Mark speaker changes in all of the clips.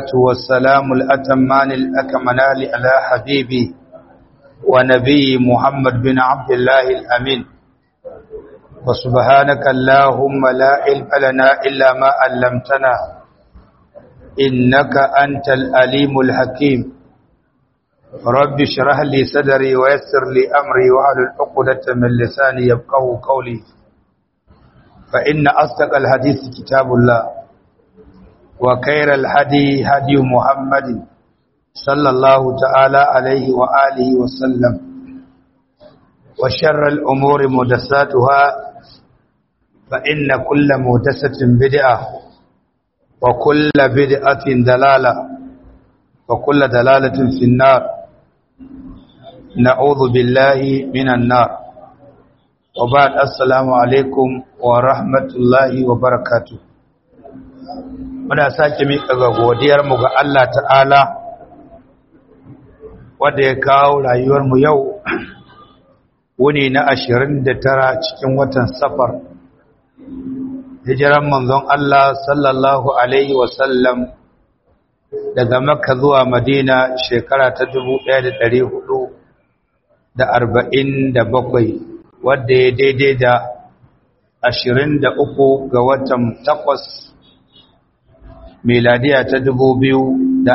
Speaker 1: والسلام الأتمان الأكملان على حبيبي ونبي محمد بن عبد الله الأمين وسبحانك اللهم لا علم لنا إلا ما علمتنا إنك أنت الأليم الحكيم رب اشرح لي صدري ويسر لي أمري واحلل عقدة من لساني يفقهوا قولي فإن أصدق الحديث كتاب الله وخير الهدي هدي محمد صلى الله تعالى عليه وآله وسلم وشر الأمور محدثاتها فإن كل محدثة بدعة وكل بدعة ضلالة وكل ضلالة في النار نعوذ بالله من النار وبعد السلام عليكم ورحمة الله وبركاته muna sake miƙa ga godiyarmu ga Allah ta'ala wanda ya kawo rayuwarmu yau wuni na 29 cikin watan safar hijiran manzon Allah sallallahu alaihi wasallam daga Makka zuwa Madina shekara ta 1447 wanda ya daidai da 23 ga watan 8 miladiya ta 2025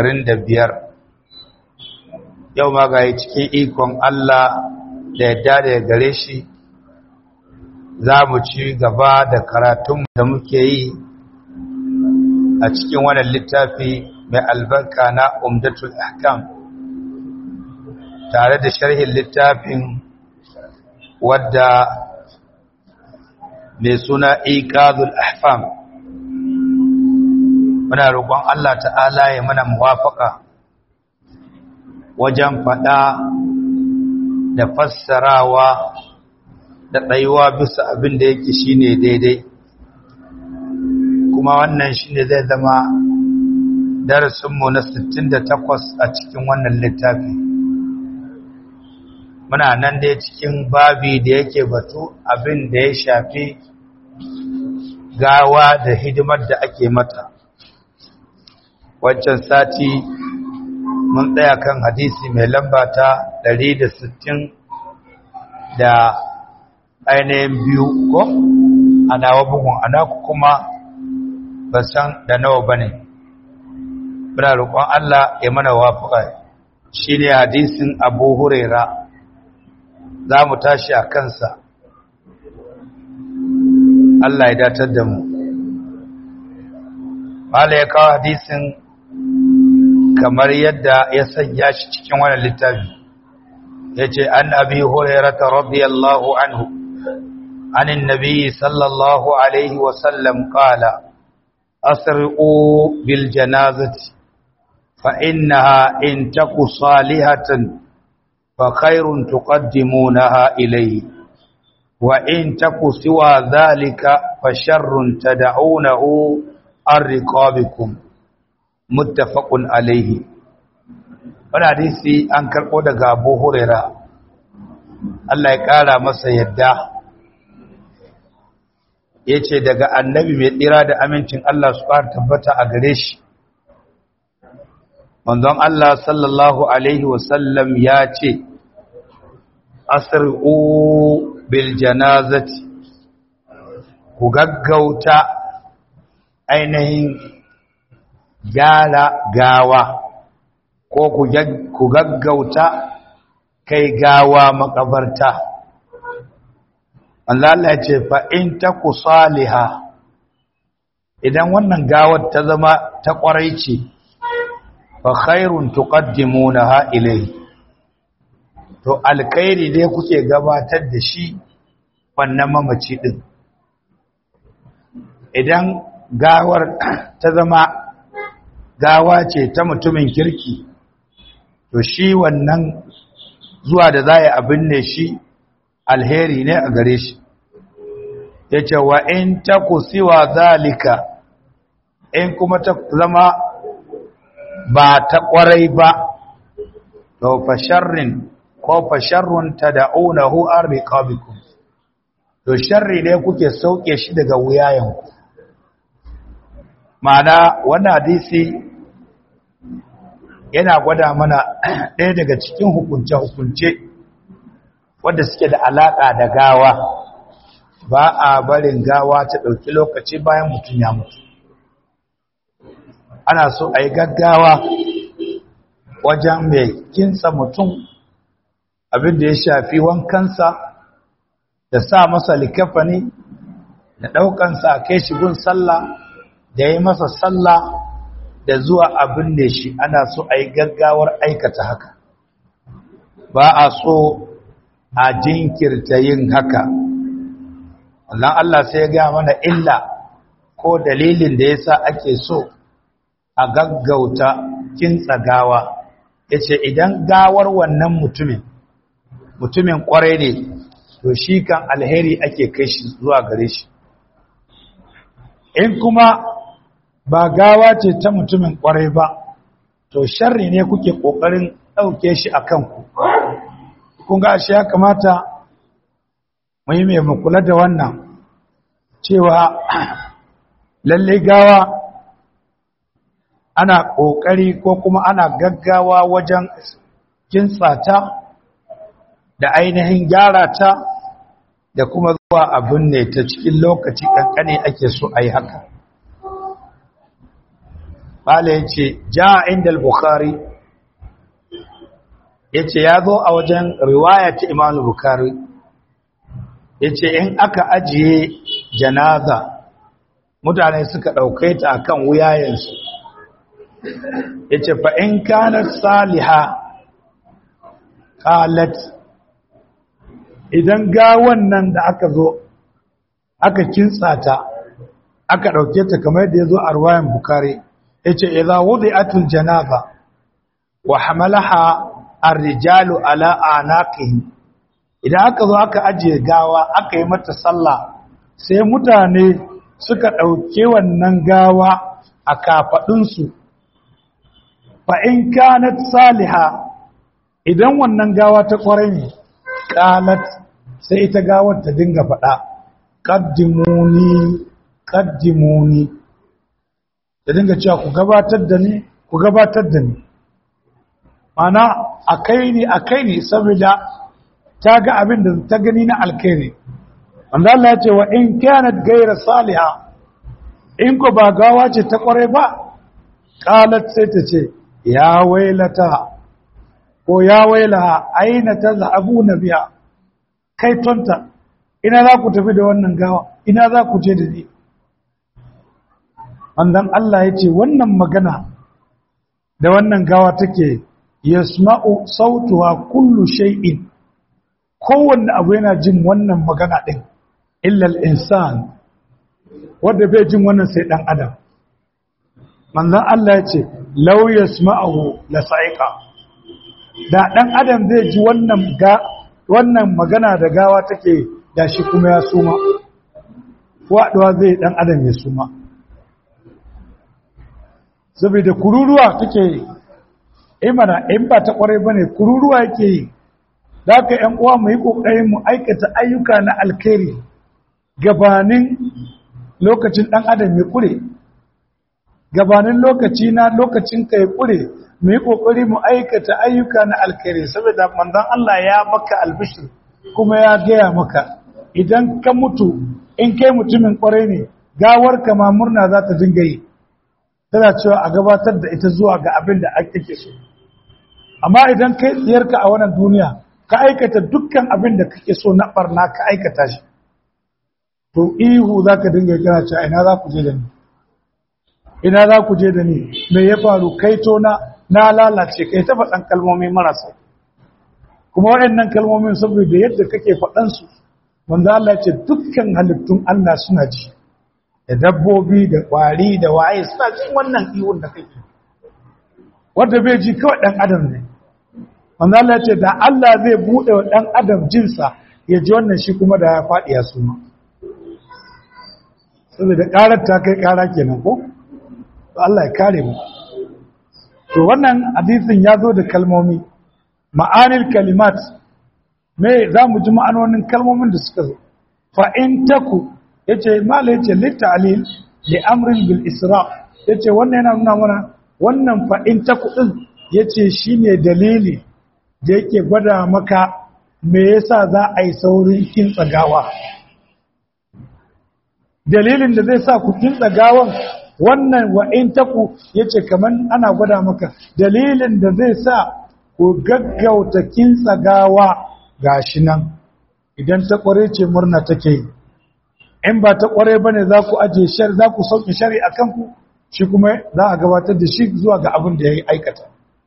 Speaker 1: yau ma ga cikin ikon Allah da yadda da gare shi za mu ci gaba da karatun da muke yi a cikin wannan littafi mai albarka na Umdatul Ahkam tare da sharhin littafin wadda mai suna Iqadul Ahfam muna roƙon Allah ta'ala ya mana muwafaka wajen faɗa da fassarawa da tsayuwa bisa abin da yake shine daidai kuma wannan shine zai zama darasinmu na 68 a cikin wannan littafi muna nan dai cikin babi da yake batu abin da ya shafi gawa da hidimar da ake mata wancan sati mun tsaya kan hadisi mai lamba ta 160 da ainihin biyu ko a nawa bugun anaku kuma ba san da nawa ba ne muna roƙon Allah ya mana wafuka shi ne hadisin Abu Huraira za mu tashi a kansa Allah ya datar da mu Mala ya kawo hadisin kamar yadda ya sanya shi cikin wannan littafi yace an Abi Hurairah radiyallahu anhu anin nabiy sallallahu alaihi wa sallam qala asri'u bil janazati fa innaha in taku salihatan fa khairun tuqaddimunaha ilayhi wa in taku siwa dhalika fa sharrun tad'unahu arriqabikum muttafaqun alaihi wannan hadisi an karbo daga Abu Huraira Allah ya kara masa yadda yace daga annabi mai tsira da amincin Allah su fara tabbata a gare shi manzon Allah sallallahu alaihi wasallam ya ce asri'u bil janazati ku gaggauta ainihin gyara gawa ko ku gaggauta kai gawa makabarta Allah ya ce fa in taku saliha idan wannan gawar ta zama ta kwarai ce fa khairun tuqaddimunaha ilayhi to alkhairi dai kuke gabatar da shi wannan mamaci din idan gawar ta zama gawa ce ta mutumin kirki to shi wannan zuwa da za a binne shi alheri ne a gare shi ya ce wa in ta kusiwa zalika in kuma ta zama ba ta kwarai ba to fasharrin ko fasharrun ta da'unahu an riqabikum to sharri ne kuke sauke shi daga wuyayenku ma'ana wannan hadisi yana gwada mana ɗaya daga cikin hukunce-hukunce wanda suke da alaƙa da gawa. Ba a barin gawa ta ɗauki lokaci bayan mutum ya mutu. Ana so a yi gaggawa wajen mai kinsa mutum, abin da ya shafi wankansa da sa masa likafani da ɗaukansa a kai shi gun sallah da yi masa sallah da zuwa abin da shi. Ana so a yi gaggawar aikata haka, ba a so a jinkirta yin haka. wannan Allah sai ya gaya mana illa ko dalilin da yasa ake so a gaggauta kintsa gawa. Yace idan gawar wannan mutumin kwarai ne, to shi kan alheri ake kai shi zuwa gare shi. In kuma ba gawa ce ta mutumin kwarai ba, to sharri ne kuke kokarin dauke shi akan ku. Kun ga shi ya kamata mu yi mai kula da wannan, cewa lalle gawa ana kokari ko kuma ana gaggawa wajen kintsata da ainihin gyara ta da kuma zuwa abin ne ta cikin lokaci kankane ake so a yi haka. Bala ya ce, ja inda al-Bukhari, ya ce ya zo a wajen riwaya ta Imam Bukhari, ya ce in aka ajiye janaza mutane suka ɗauke ta akan wuyayensu, ya ce fa'in kanar saliha ƙalat, idan gawan nan da aka zo aka kintsa ta aka ɗauke ta kamar da ya zo a ruwayan Bukari, ya ce idan wuzi atul janaza wa hamalaha arrijalu ala anaqihim, idan aka zo aka ajiye gawa aka yi mata sallah sai mutane suka ɗauke wannan gawa a kafaɗinsu. Fa'in kanat saliha, idan wannan gawa ta ƙwarai ne, ƙalat sai ita gawar ta dinga faɗa, ƙaddimuni, ƙaddimuni, ta dinga cewa ku gabatar da ni, ku gabatar da ni. Mana a kai ne, saboda ta ga abin da ta gani na alkairi. Wanda Allah ya ce wa in kanat gaira saliha, in ko ba gawa ce ta ƙwarai ba, ƙalat sai ta ce, ya wailata ko ya wailaha aina tazhabuna biha, kai tonta, ina za ku tafi da wannan gawa, ina za ku je da ni. Andan Allah ya ce wannan magana da wannan gawa take, yasma'u sautuha kullu shay'in, kowanne abu yana jin wannan magana din illa al-insan, wanda bai jin wannan sai dan adam. Manzon Allah ya ce law yasma'uhu la sa'iqa, da dan adam zai ji wannan magana da gawa take, da shi kuma ya suma, waɗuwa zai dan adam ya suma, saboda kururuwa take imana in ba ta kwarai bane kururuwa yake yi. Da haka ƴan uwa mu yi kokarin mu aikata ayyuka na alkhairi gabanin lokacin dan adam ya kure, gabanin lokacin ka ya kure. Mu yi kokari mu aikata ayyuka na alkhairi, saboda manzon Allah ya baka albishir kuma ya gaya maka idan ka mutu, in kai mutumin kwarai ne, gawar ka ma murna za ta dinga yi, tana cewa a gabatar da ita zuwa ga abin da ake so. Amma idan kai tsiyarka a wannan duniya ka aikata dukkan abin da kake so na barna ka aikata shi, to ihu za ka dinga kira cewa ina za ku je da ni, ina za ku je da ni, me ya faru, kai to na lalace, kai ta faɗan kalmomi marasa. Kuma waɗannan kalmomin saboda yadda kake faɗansu, wanda Allah ce dukkan halittun Allah suna ji, da dabbobi da ƙwari da waye suna jin wannan ihun da kake, wanda bai ji kawai ɗan adam ne. Wanda Allah ce da Allah zai buɗe wa ɗan adam jinsa ya ji wannan, shi kuma da ya faɗi ya suma, saboda ƙarar ta kai ƙara kenan ko? Allah ya kare mu. To wannan hadisin ya zo da kalmomi, ma'anil kalimat, me za mu ji ma'anonin kalmomin da suka zo. Fa'in taku, ya ce mala ya ce littalil da amrin bil isra, ya ce wannan yana nuna mana wannan fa'in taku ɗin
Speaker 2: yace shine dalili da yake gwada maka me yasa za a yi saurin kintsa gawa. Dalilin da zai sa ku kintsa gawan wannan wa in taku yace kaman ana gwada maka dalilin da zai sa ku gaggauta kintsa gawa gashi nan. Idan ta kware ce murna take yi, in ba ta kware bane za ku aje za ku sauke shari akan ku, shi kuma za a gabatar da shi zuwa ga abin da ya aikata.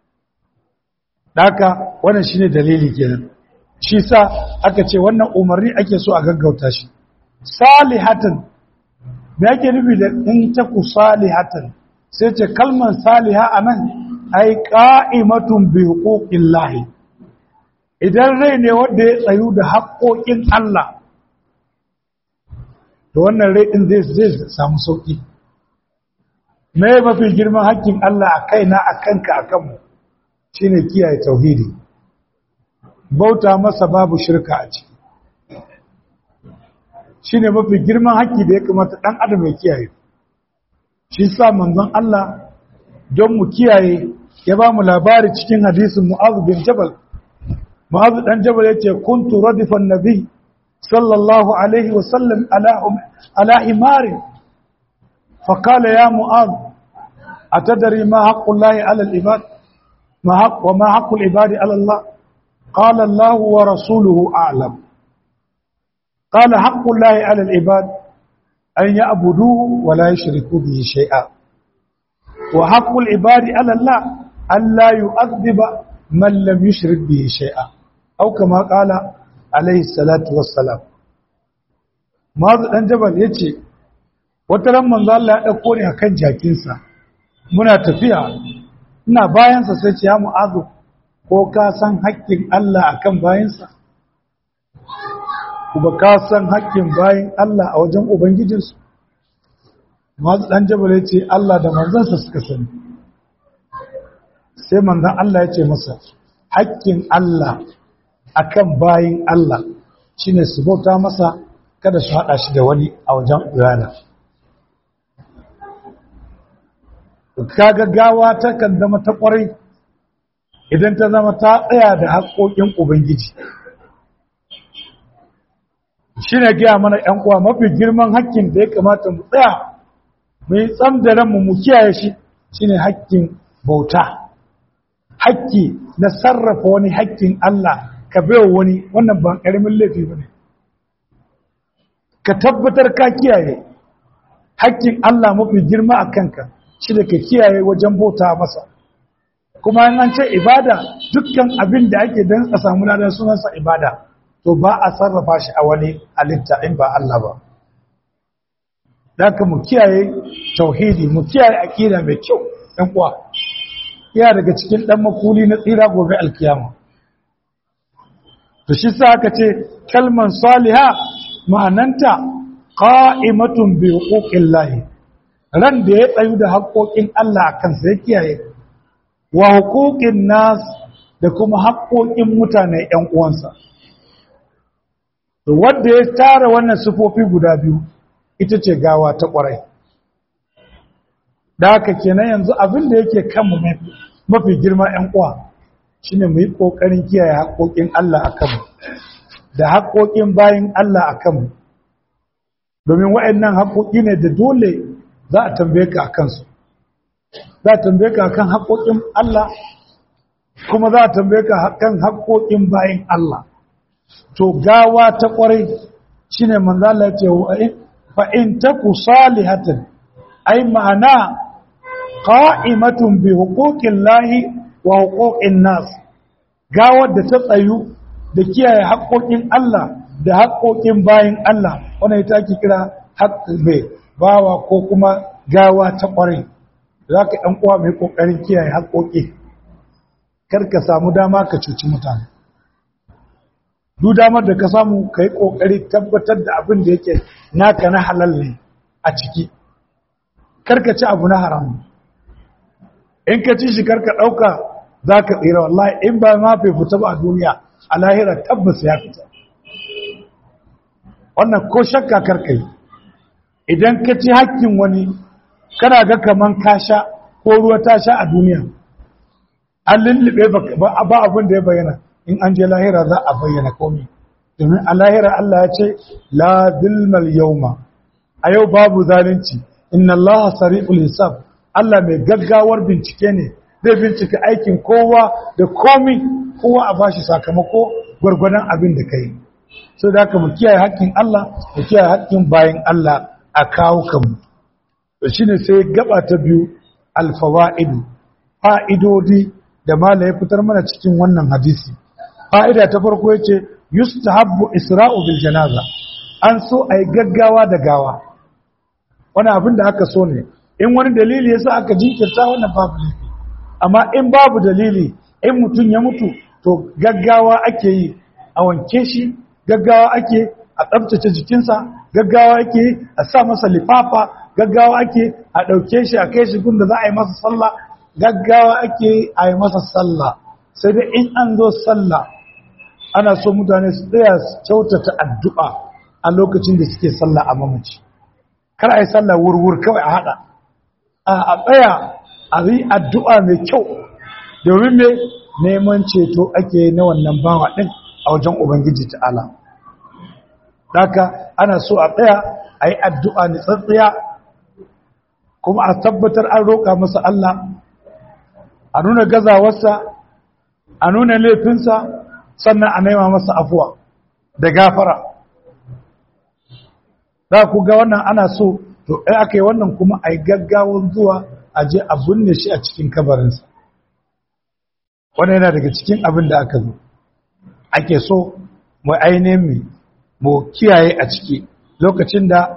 Speaker 2: Daka wannan shine dalili kenan. Shi sa aka ce wannan umarni ake so a gaggauta shi. Salihatan, me yake nufi da in ta ku salihatan? Sai ce kalmar saliha anan ai qa'imatun bi huquqillahi. Idan rai ne wanda ya tsayu da haƙoƙin Allah, to wannan rai din zai samu sauki. Me mafi girman haƙƙin Allah a kaina, a kanka, a kanmu shine kiyaye tauhidi. Bauta masa babu shirka a ciki. Shine mafi girman haƙƙi da ya kamata ɗan adam ya kiyaye. Shi sa manzon Allah don mu kiyaye ya ba mu labari cikin hadisin Mu'adh bin Jabal. Mu'adh dan Jabal yace kuntu radifan nabi sallallahu alaihi wa sallam ala himarin fa qala ya Mu'adh atadri ma haqqu Allahi ala al-ibad wa ma haqqu al-ibadi ala Allah qala Allah wa rasuluhu a'lam قال حق الله على العباد أن يعبدوه ولا يشركوا به شيئا وحق العباد على الله أن لا يؤذب من لم يشرك به شيئا أو كما قال عليه الصلاة والسلام. Mu'adh dan Jabal yace wata ran manzo Allah ya dauko ni akan jakinsa muna tafiya ina bayansa sai ce ya Mu'adh ko ka san haƙƙin Allah akan bayansa? Kuma ka san haƙƙin bayin Allah a wajen Ubangijinsu? Mu'adh dan Jabal ya ce Allah da manzansa suka sani. Sai manzan Allah ya ce masa, haƙƙin Allah akan bayin Allah shine su bauta masa kada su haɗa shi da wani a wajen ibada. Kaga gawa ta kan zama ta ƙwarai idan ta zama ta tsaya da haƙƙoƙin Ubangiji. Shi ne gaya mana ‘yan uwa mafi girman haƙƙin da ya kamata mu tsaya mu yi tsam da ranmu mu kiyaye shi shi ne haƙƙin bauta. Haƙƙi na sarrafa wani haƙƙin Allah ka bai wani wannan ba ƙaramin laifi ba ne. Ka tabbatar ka kiyaye haƙƙin Allah mafi girma a kanka shi da ka kiyaye wajen bauta masa. Kuma an ce ibada dukkan abin da ake don a samu ladan sunansa ibada. To ba a sarrafa shi a wani halitta in ba Allah ba. Daka mu kiyaye tauhidi, mu kiyaye aqida mai kyau ɗan uwa. Iya daga cikin ɗan makuli na tsira gobe alkiyama. To shi sa aka ce kalman saliha ma'ananta qa'imatun bi huquqillahi. Ran da ya tsayu da haƙoƙin Allah a kansa ya kiyaye wa huquqin nas da kuma haƙoƙin mutane ƴan uwansa. Wadda ya tara wannan sufofi guda biyu ita ce gawa ta ƙwarai. Da haka kenan yanzu abin da yake kanmu mafi girma ‘yan uwa shi ne mu yi ƙoƙarin kiyaye haƙoƙin Allah a kanmu da haƙoƙin bayin Allah a kanmu. Domin waɗannan haƙoƙi ne da dole za a tambaye ka a kansu. Za a tambaye ka kan haƙoƙin Allah kuma za a tambaye ka kan haƙoƙin bayin Allah. To gawa ta ƙwarai shi ne manzala ce fa'in ta ku salihatan ai ma'ana ƙa'imatun bi hukukin lahi wa hukukin nas gawar da ta tsayu da kiyaye haƙoƙin Allah da haƙoƙin bayin Allah wanda ita ake kira haƙƙin mai bawa ko kuma gawa ta ƙwarai za ka ɗan uwa mai ƙoƙarin kiyaye haƙoƙi kar ka samu dama ka cuci mutane. Duk damar da ka samu ka yi ƙoƙari tabbatar da abin da yake naka na halal ne a ciki. Karka ci abu na haram. In ka ci shi karka ɗauka za ka tsira wallahi in ba ma fai fita ba a duniya a lahira tabbas ya fita. Wannan ko shakka karka yi. Idan ka ci hakkin wani kana ga kaman ka sha ko ruwa ta sha a duniya. an lullube ba abin da ya bayyana in an je lahira za a bayyana komai domin a lahira Allah ya ce la zulmal yawma a yau babu zalunci inna Allah sari'ul hisab Allah mai gaggawar bincike ne zai bincika aikin kowa da komai kowa a bashi sakamako gwargwadon abin da kai so da haka mu kiyaye haƙƙin Allah mu kiyaye haƙƙin bayin Allah a kawo kanmu to shine sai gaba ta biyu alfawaid fa'idodi da mala ya fitar mana cikin wannan hadisi fa'ida ta farko yace yustahabbu isra'u bil janaza an so ai gaggawa da gawa wani abin da aka so ne in wani dalili yasa aka jinkirta wannan babu laifi amma in babu dalili in mutum ya mutu to gaggawa ake yi a wanke shi gaggawa ake a tsabtace jikinsa gaggawa ake a sa masa lifafa gaggawa ake a ɗauke shi a kai shi gunda za a yi masa sallah gaggawa ake a yi masa sallah sai dai in an zo sallah ana so mutane su tsaya su kyautata addu'a a lokacin da suke sallah a mamaci kar a yi sallah wurwur kawai a haɗa a tsaya a yi addu'a mai kyau domin mai neman ceto ake na wannan bawa ɗin a wajen Ubangiji ta'ala. Daka ana so a tsaya a yi addu'a ni tsatsiya kuma a tabbatar an roƙa masa Allah, a nuna gazawarsa, a nuna laifinsa sannan a nema masa afuwa da gafara. Da ku ga wannan ana so, to ɗaya aka yi wannan kuma a yi gaggawar zuwa a je a binne shi a cikin kabarinsa. Wannan yana daga cikin abin da aka zo. Ake so mu ainihin mu kiyaye a ciki lokacin da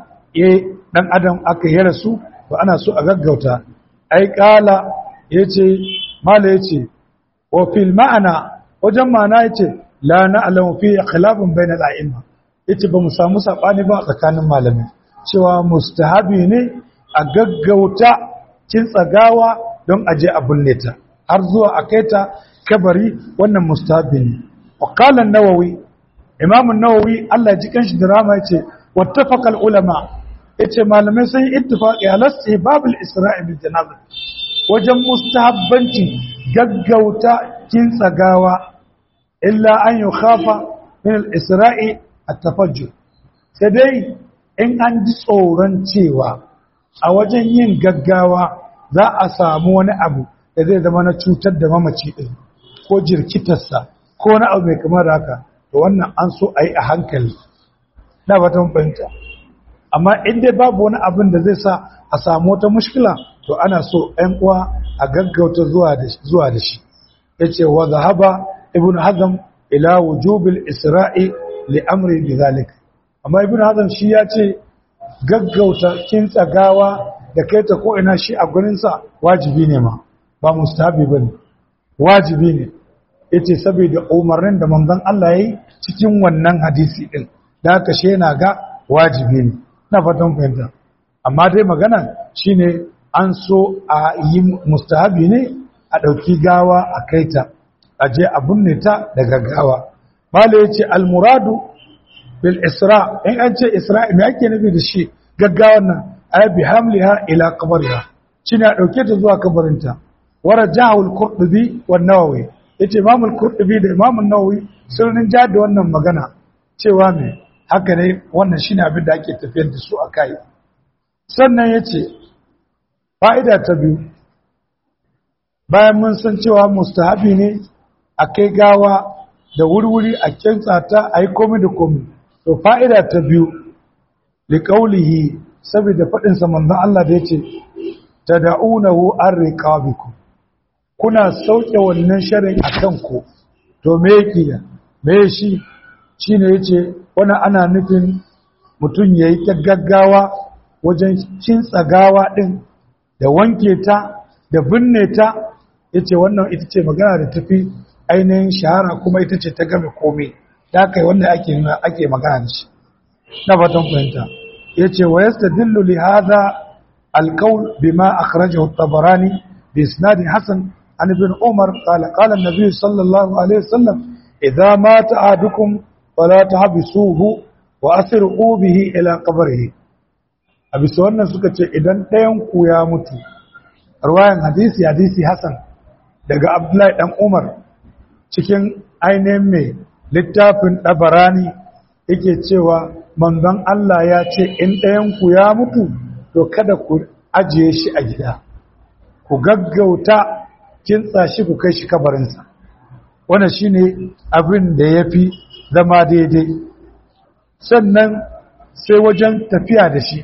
Speaker 2: dan adam aka yi rasu to ana so a gaggauta ai kala yace mala yace wa fil ma'ana wajen ma'ana yace la na'lamu fi khilafin bainal a'imma yace ba mu samu sabani ba tsakanin malamai cewa mustahabi ne a gaggauta kin tsagawa don aje a binne ta har zuwa a kaita kabari wannan mustahabi ne وقال النووي امام النووي الله ji kanshi da rama yace wattafaqal ulama yace malamai sun ittifaqi ala istihbab al-isra'i bil janaza wajen mustahabbanci gaggauta kin tsagawa illa an yukhafa min al-isra'i at-tafajjur sai dai in an ji tsoron cewa a wajen yin gaggawa za a samu wani abu da zai zama na cutar da mamaci din ko jirkitarsa ko na abu mai kamar haka to wannan an so a yi a hankali na batun fahimta amma inda babu wani abin da zai sa a samu wata mushkila to ana so ɗan uwa a gaggauta zuwa da shi ya ce wa zahaba ibn hazm ila wujubil isra'i li amri bi zalik amma ibn hazm shi ya ce gaggauta kin tsagawa da kai ta ko ina shi a gurinsa wajibi ne ma ba mustahabi bane wajibi ne yace saboda umarnin da manzon Allah yayi cikin wannan hadisi din da haka shi yana ga wajibi ne na fatan fahimta amma dai magana shine an so a yi mustahabi ne a dauki gawa a kaita a je a binne ta da gaggawa mala yace al muradu bil isra in an ce isra me ake nufi da shi gaggawan nan ay bi hamliha ila qabriha shine a dauke ta zuwa kabarinta warajahu al qurtubi wan nawawi yace Imam al-Qurtubi da Imam an-Nawawi sun rinja da wannan magana cewa me haka ne wannan shine abin da ake tafiyar da su akai sannan yace fa'ida ta biyu bayan mun san cewa mustahabi ne a kai gawa da wurwuri a kintsa ta ayi komai da komai to fa'ida ta biyu liqaulihi saboda fadin sa manzon Allah da yace tad'unahu ar-riqabikum kuna sauke wannan sharin a kanku to me yake me shi ne yace wannan ana nufin mutum yayi ta gaggawa wajen cin tsagawa din da wanke ta da binne ta yace wannan ita ce magana da tafi ainihin shahara kuma ita ce ta game komai da kai wanda ake magana da shi na fatan fahimta yace wa yastadillu li hadha al-qawl bima akhrajahu at-tabarani bi isnad hasan عن ابن عمر قال النبي صلى الله عليه وسلم إذا مات أحدكم فلا تحبسوه وأسرقوا به إلى قبره أبي سوانا سكتش إذن تيمكو يا متي رواية حديثي حسن daga Abdullahi dan Umar cikin ainihin mai littafin Dabarani yake cewa manzon Allah ya ce in ɗayanku ya mutu to kada ku ajiye shi a gida, ku gaggauta kintsa shi ku kai shi kabarinsa. Wannan shine abin da ya fi zama daidai. Sannan sai wajen tafiya da shi,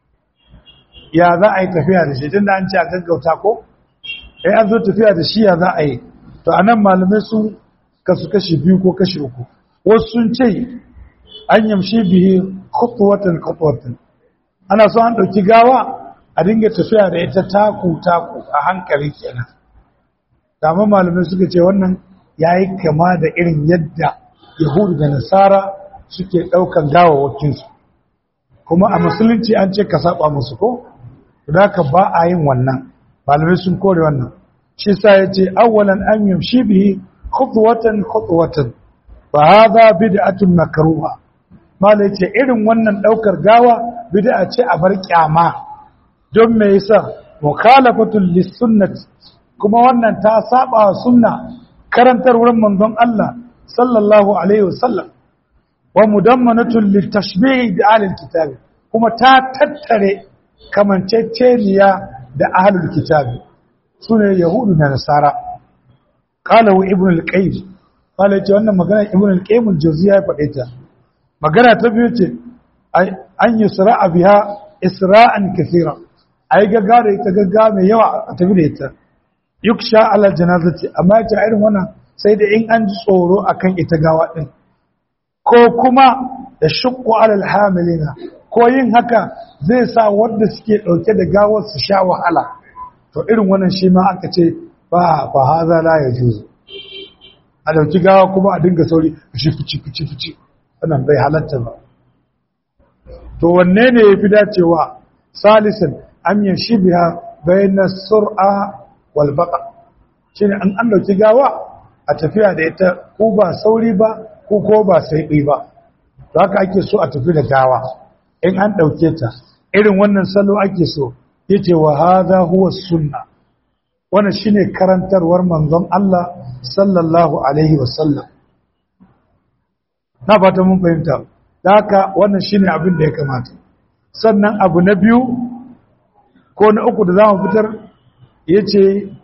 Speaker 2: ya za a yi tafiya da shi tunda an ce a gaggauta ko? An zo tafiya da shi ya za a yi. To a nan malamai sun kasu kashi biyu ko kashi uku. Wasu sun ce an yamshi bihi khutuwatan khutuwatan, ana so an ɗauki gawa a dinga tafiya da ita taku-taku a hankali kenan. Dama malamai suka ce wannan ya yi kama da irin yadda Yahudu da Nasara suke ɗaukan gawawakinsu. Kuma a musulunci an ce ka saba musu ko? Da ka ba a yin wannan, malamai sun kore wannan. Shi sa ya ce, awwalan an yamshi bihi khutuwatan khutuwatan, fa hadha bid'atun makruha. Malai ce irin wannan ɗaukar gawa bid'a ce a bar kyama. Don me yasa mukhalafatul lis-sunnati, kuma wannan ta saba wa sunna karantarwar manzon Allah sallallahu alaihi wasallam, wa mudammanatun litashbih bi ahli alkitab, kuma ta tattare kamanceceniya da ahli alkitab sune yahudu da nasara. Qala ibn al-qayyim, qala ce wannan magana ibn al-qayyim al-jawziyya ya faɗe ta. Magana ta biyu ce an yusra'a biha isra'an kathira, ai gaggawa ita gaggawa mai yawa a tafi da ita. Yuksha ala janazati, amma ita irin wannan sai da in an ji tsoro akan ita gawa din, ko kuma da shukku alal hamilina, ko yin haka zai sa wanda suke dauke da gawar su sha wahala. To irin wannan shi ma aka ce ba fa haza la yajuzu, a dauki gawa kuma a dinga sauri fici wannan bai halatta ba. To wanne ne yafi dacewa? Salisan am yashibiha bayna sur'a wal baqa, shine an dauki gawa a tafiya da ita ko ba sauri ba ko ba saibi ba. To haka ake so a tafi da gawa in an dauke ta, irin wannan salo ake so. Yace wa hadha huwa sunna, wannan shine karantarwar manzon Allah sallallahu alaihi wasallam. Na fata mun fahimta. Haka wannan shine abin da ya kamata. Sannan abu na biyu ko na uku da zamu fitar yace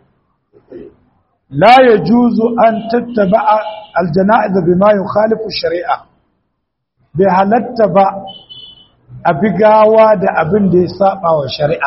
Speaker 2: la yajuzu an tattaba'a aljana'iz bima yukhalifu shari'a, bai halatta ba a bigawa da abin da ya saba wa shari'a.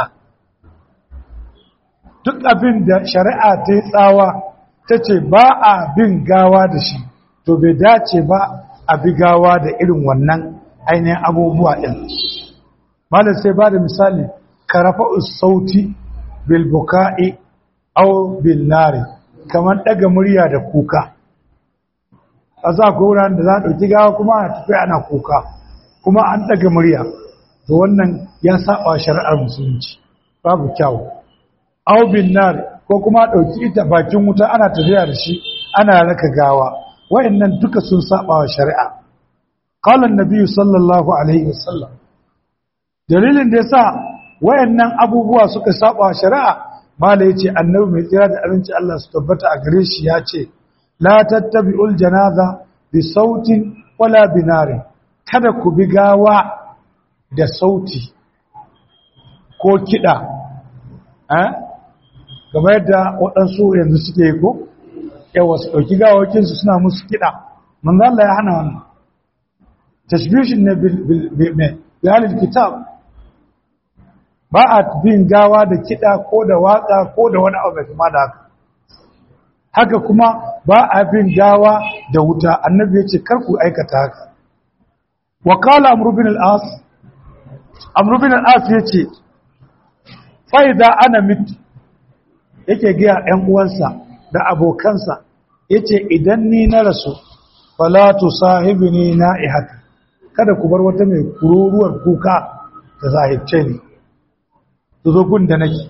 Speaker 2: Duk abin da shari'a ta yi tsawa ta ce ba a bin gawa da shi, to bai dace ba a bigawa da irin wannan ainihin abubuwa ɗin. Malam sai ba da misali, ka rafa'u sauti bil buka'i aw bil nari, kamar daga murya da kuka. A za ku wuran da za a ɗauki gawa kuma ana tafi ana kuka, kuma an daga murya, to wannan ya saba shari'ar musulunci, babu kyau. Aw bin nari, ko kuma ɗauki ita bakin wuta ana tafiya da shi ana raka gawa, wayannan duka sun saba wa shari'a. Qala an-nabi sallallahu alaihi wasallam, dalilin da yasa wayannan abubuwa suka saba wa shari'a, mala yace annabi mai tsira da arinci Allah su tabbata a gare shi yace la tattabi'ul janaza bi sautin wala binari, kada ku bi gawa da sauti ko kida, kamar yadda waɗansu yanzu suke yi ko yawa su ɗauki gawakinsu suna musu kiɗa. Manzo Allah ya hana wannan, tashbishin ne bil halil kitab. Ba a bin gawa da kiɗa ko da waƙa ko da wani abu mai kuma da haka. Haka kuma ba a bin gawa da wuta, annabi ya ce kar ku aikata haka. Wa qala Amr bin al-As, Amr bin al-As ya ce fa idza ana mit, yake ga ƴan uwansa da abokansa, yace idan ni na rasu fala tusahibni na'ihat, kada ku bar wata mai kururuwar kuka ta zahibce ni, to zo gun da nake.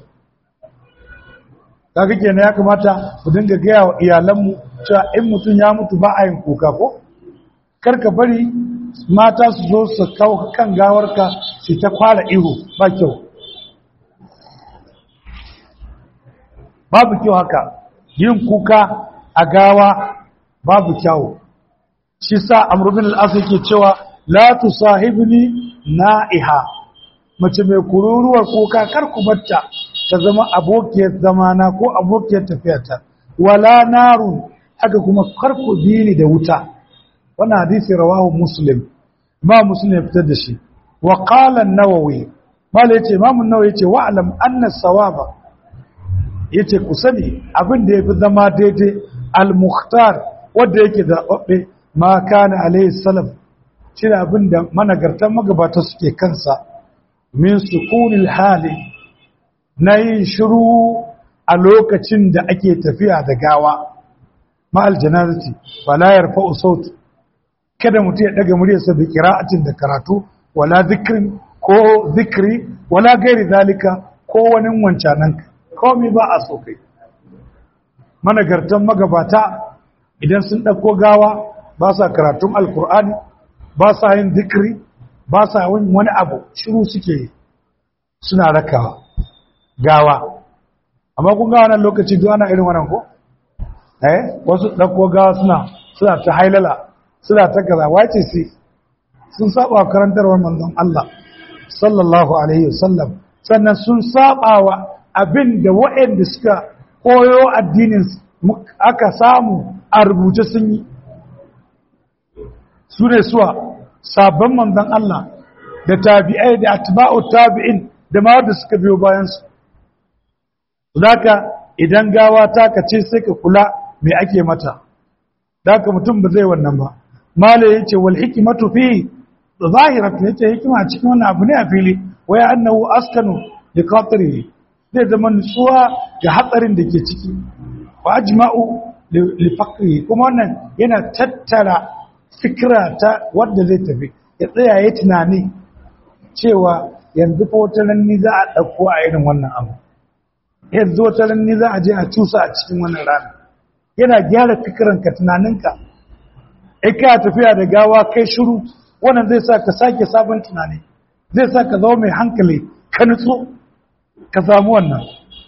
Speaker 2: Kaga kenan ya kamata ku dinga gaya wa iyalanmu cewa in mutum ya mutu ba a yin kuka ko? Karka bari mata su zo su kawo kan gawarka su ta kwara ihu, ba kyau. Babu kyau haka. yin kuka a gawa babu kyawu shi sa Amr bin al-As yake cewa la tusahibni na'iha mace mai kururuwar kuka kar ku batta ta zama abokiyar zamana ko abokiyar tafiyarta wala narun haka kuma kar ku bi ni da wuta wannan hadisi rawahu Muslim ba Muslim ya fitar da shi wa qala an-Nawawi mala yace Imam an-Nawawi yace wa alam anna sawaba yace ku sani abin da yafi zama daidai al-mukhtar wanda yake zababbe ma kana alayhi salaf shi abin da managartan magabata suke kansa min sukunil hali na yin shiru a lokacin da ake tafiya da gawa ma'al janazati wala yarfa'u saut kada mutum ya daga muryarsa bi qira'atin da karatu wala zikrin ko zikri wala gairi zalika ko wani wancanan komai ba a so kai managartan magabata idan sun dauko gawa ba sa karatun alkur'ani ba sa yin zikri ba sa wani abu shiru suke suna rakawa gawa amma kun ga wannan lokaci duk ana irin wannan ko wasu dauko gawa suna ta hailala suna ta kaza wace sai sun saba karantarwar manzon Allah sallallahu alaihi wasallam sannan sun saba wa abin da waɗanda suka koyo addinin aka samu a rubuce sun yi su ne suwa sabon manzon Allah da tabi'ai da atba'u tabi'in da ma da suka biyo bayan su zaka idan gawa ta kace sai ka kula me ake mata zaka mutum ba zai wannan ba mala yace wal hikmatu fi zahirat yace hikima cikin wannan abu ne a fili waya annahu askanu li qatri zai zama nutsuwa ga hatsarin da ke ciki wa ajma'u li faqri kuma wannan yana tattara fikira ta wanda zai tafi ya tsaya ya tunani cewa yanzu fa wata ranni za a dauko a irin wannan abu yanzu wata ranni za a je a cusa a cikin wannan rana yana gyara fikiranka tunaninka ka tafiya da gawa kai shiru wannan zai sa ka sake sabon tunani zai sa ka zama mai hankali ka nutso ka samu wannan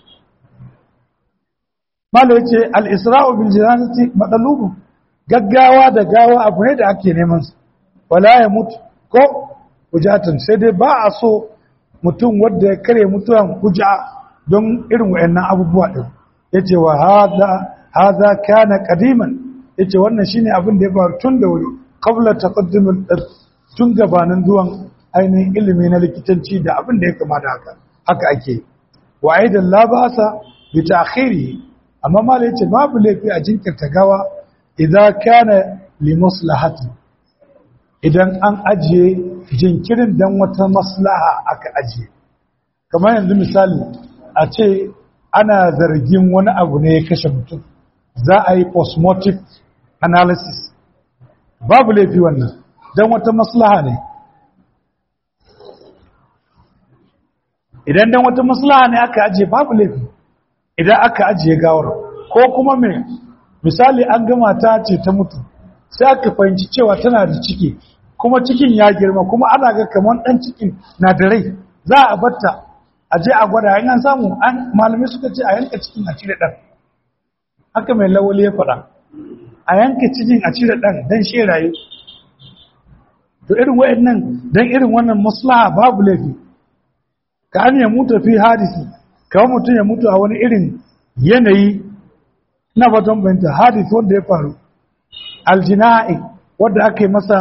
Speaker 2: mala yace al-isra'u bil janazati madalubu gaggawa da gawa abu ne da ake neman su wala ya mutu ko hujatan sai dai ba a so mutum wanda ya kare mutuwan hujja don irin wayannan abubuwa din yace wa hadha kana qadiman yace wannan shine abin da ya faru tun da wuri qabla taqaddumul tun gabanin zuwan ainihin ilimi na likitanci da abin da ya kamata haka ake wa aidan la ba'sa bi ta'khiri amma mala yace babu laifi a jinkirta gawa idan kana li maslahati idan an ajiye jinkirin dan wata maslaha aka ajiye kamar yanzu misali a ce ana zargin wani abu ne ya kashe mutum za a yi postmortem analysis babu laifi wannan dan wata maslaha ne idan dan wata maslaha ne aka ajiye babu laifi idan aka ajiye gawar ko kuma me misali an ga mata ce ta mutu sai aka fahimci cewa tana da ciki kuma cikin ya girma kuma ana ga kamar dan cikin na da rai za a batta a je a gwada in an samu malamai suka ce a yanka cikin a cire dan haka mai lawali ya faɗa a yanka cikin a cire dan dan sheraye to irin wayannan dan irin wannan maslaha babu laifi ka an ya mutu fi hadisi kawai mutum ya mutu a wani irin yanayi na fatan bayanta hadisi wanda ya faru aljina'i wanda aka yi masa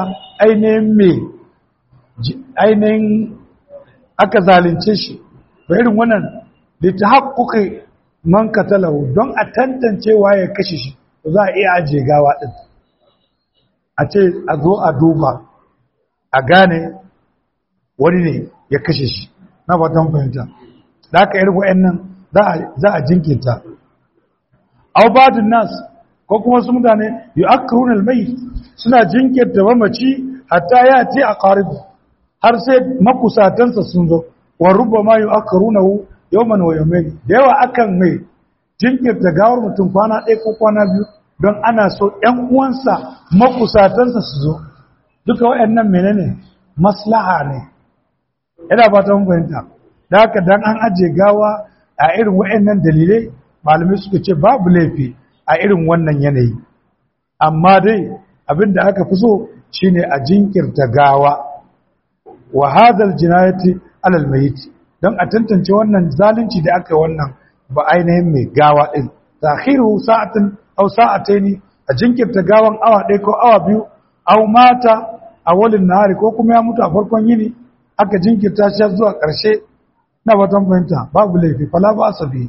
Speaker 2: ainihin aka zalunce shi ba irin wannan da ta haƙuƙe man katalahu don a tantance waye ya kashe shi za a iya ajiye gawa ɗin a ce a zo a duba a gane wani ne ya kashe shi na fatan fahimta da aka irin wa'annan za a jinkirta aw badun nas ko kuma su mutane yu'akkaruna al-mayt suna jinkirta mamaci hatta ya ti aqarib har sai makusatansa sun zo wa rubbama yu'akkarunahu yawman wa yawmayn da yawa akan mai jinkirta gawar mutum kwana ɗaya ko kwana biyu don ana so ƴan uwansa makusatansa su zo duka waɗannan menene maslaha ne ina ba ta fahimta da haka dan an aje gawa a irin waɗannan dalilai malamai suka ce babu laifi a irin wannan yanayi, amma dai abinda aka fi so shine a jinkirta gawa wa hadal jinayati alal mayit, don a tantance wannan zalunci da aka yi wannan ba ainihin mai gawa din. Takhiru sa'atin aw sa'ataini, a jinkirta gawan awa ɗaya ko awa biyu, aw mata a walin nahari ko kuma ya mutu a farkon yini aka jinkirta shi zuwa ƙarshe, na batan fahimta babu laifi, fala ba asabi,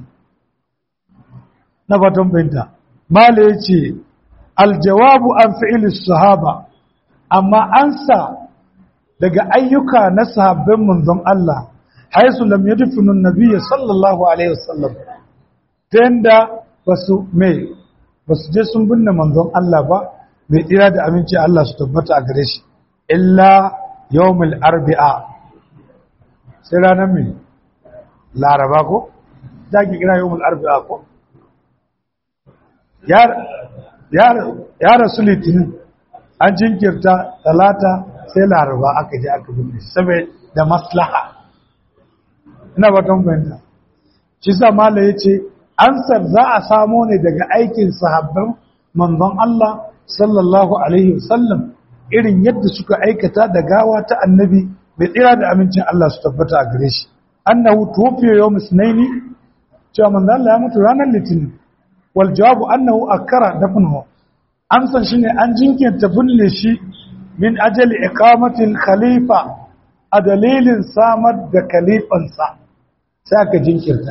Speaker 2: na batan fahimta. Mala ya ce aljawabu an fi'ili sahaba, amma an sa daga ayyuka na sahabban manzon Allah haisu lam yadfinu nabiyyi sallallahu alaihi wasallam, ta yanda basu je sun binne manzon Allah ba mai tsira da aminci Allah su tabbata a gare shi, illa yawmul arbi'a, sai ranar mai laraba ko da ke kira yawmul arbi'a ko ya rasu litinin, an jinkirta talata sai laraba aka je aka binne shi saboda maslaha. Ina ba kan fahimta, shi sa mala ya ce ansar za a samo ne daga aikin sahabban manzon Allah sallallahu alaihi wasallam, irin yadda suka aikata da gawa ta annabi mai tsira da amincin Allah su tabbata a gare shi. Annahu tuwfiya yawm isnaini, cewa manzon Allah ya mutu ranar litinin. Wal jawabu annahu akara dafnuhu, amsan shine an jinkirta binne shi min ajali iqamatil khalifa, a dalilin samar da khalifansa sai aka jinkirta.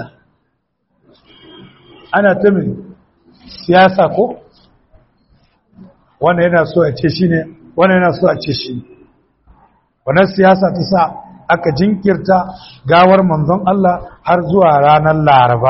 Speaker 2: Ana ta mai siyasa ko wannan yana so a ce shi ne, wannan yana so a ce shi ne, wannan siyasa ta sa aka jinkirta gawar manzon Allah har zuwa ranar laraba,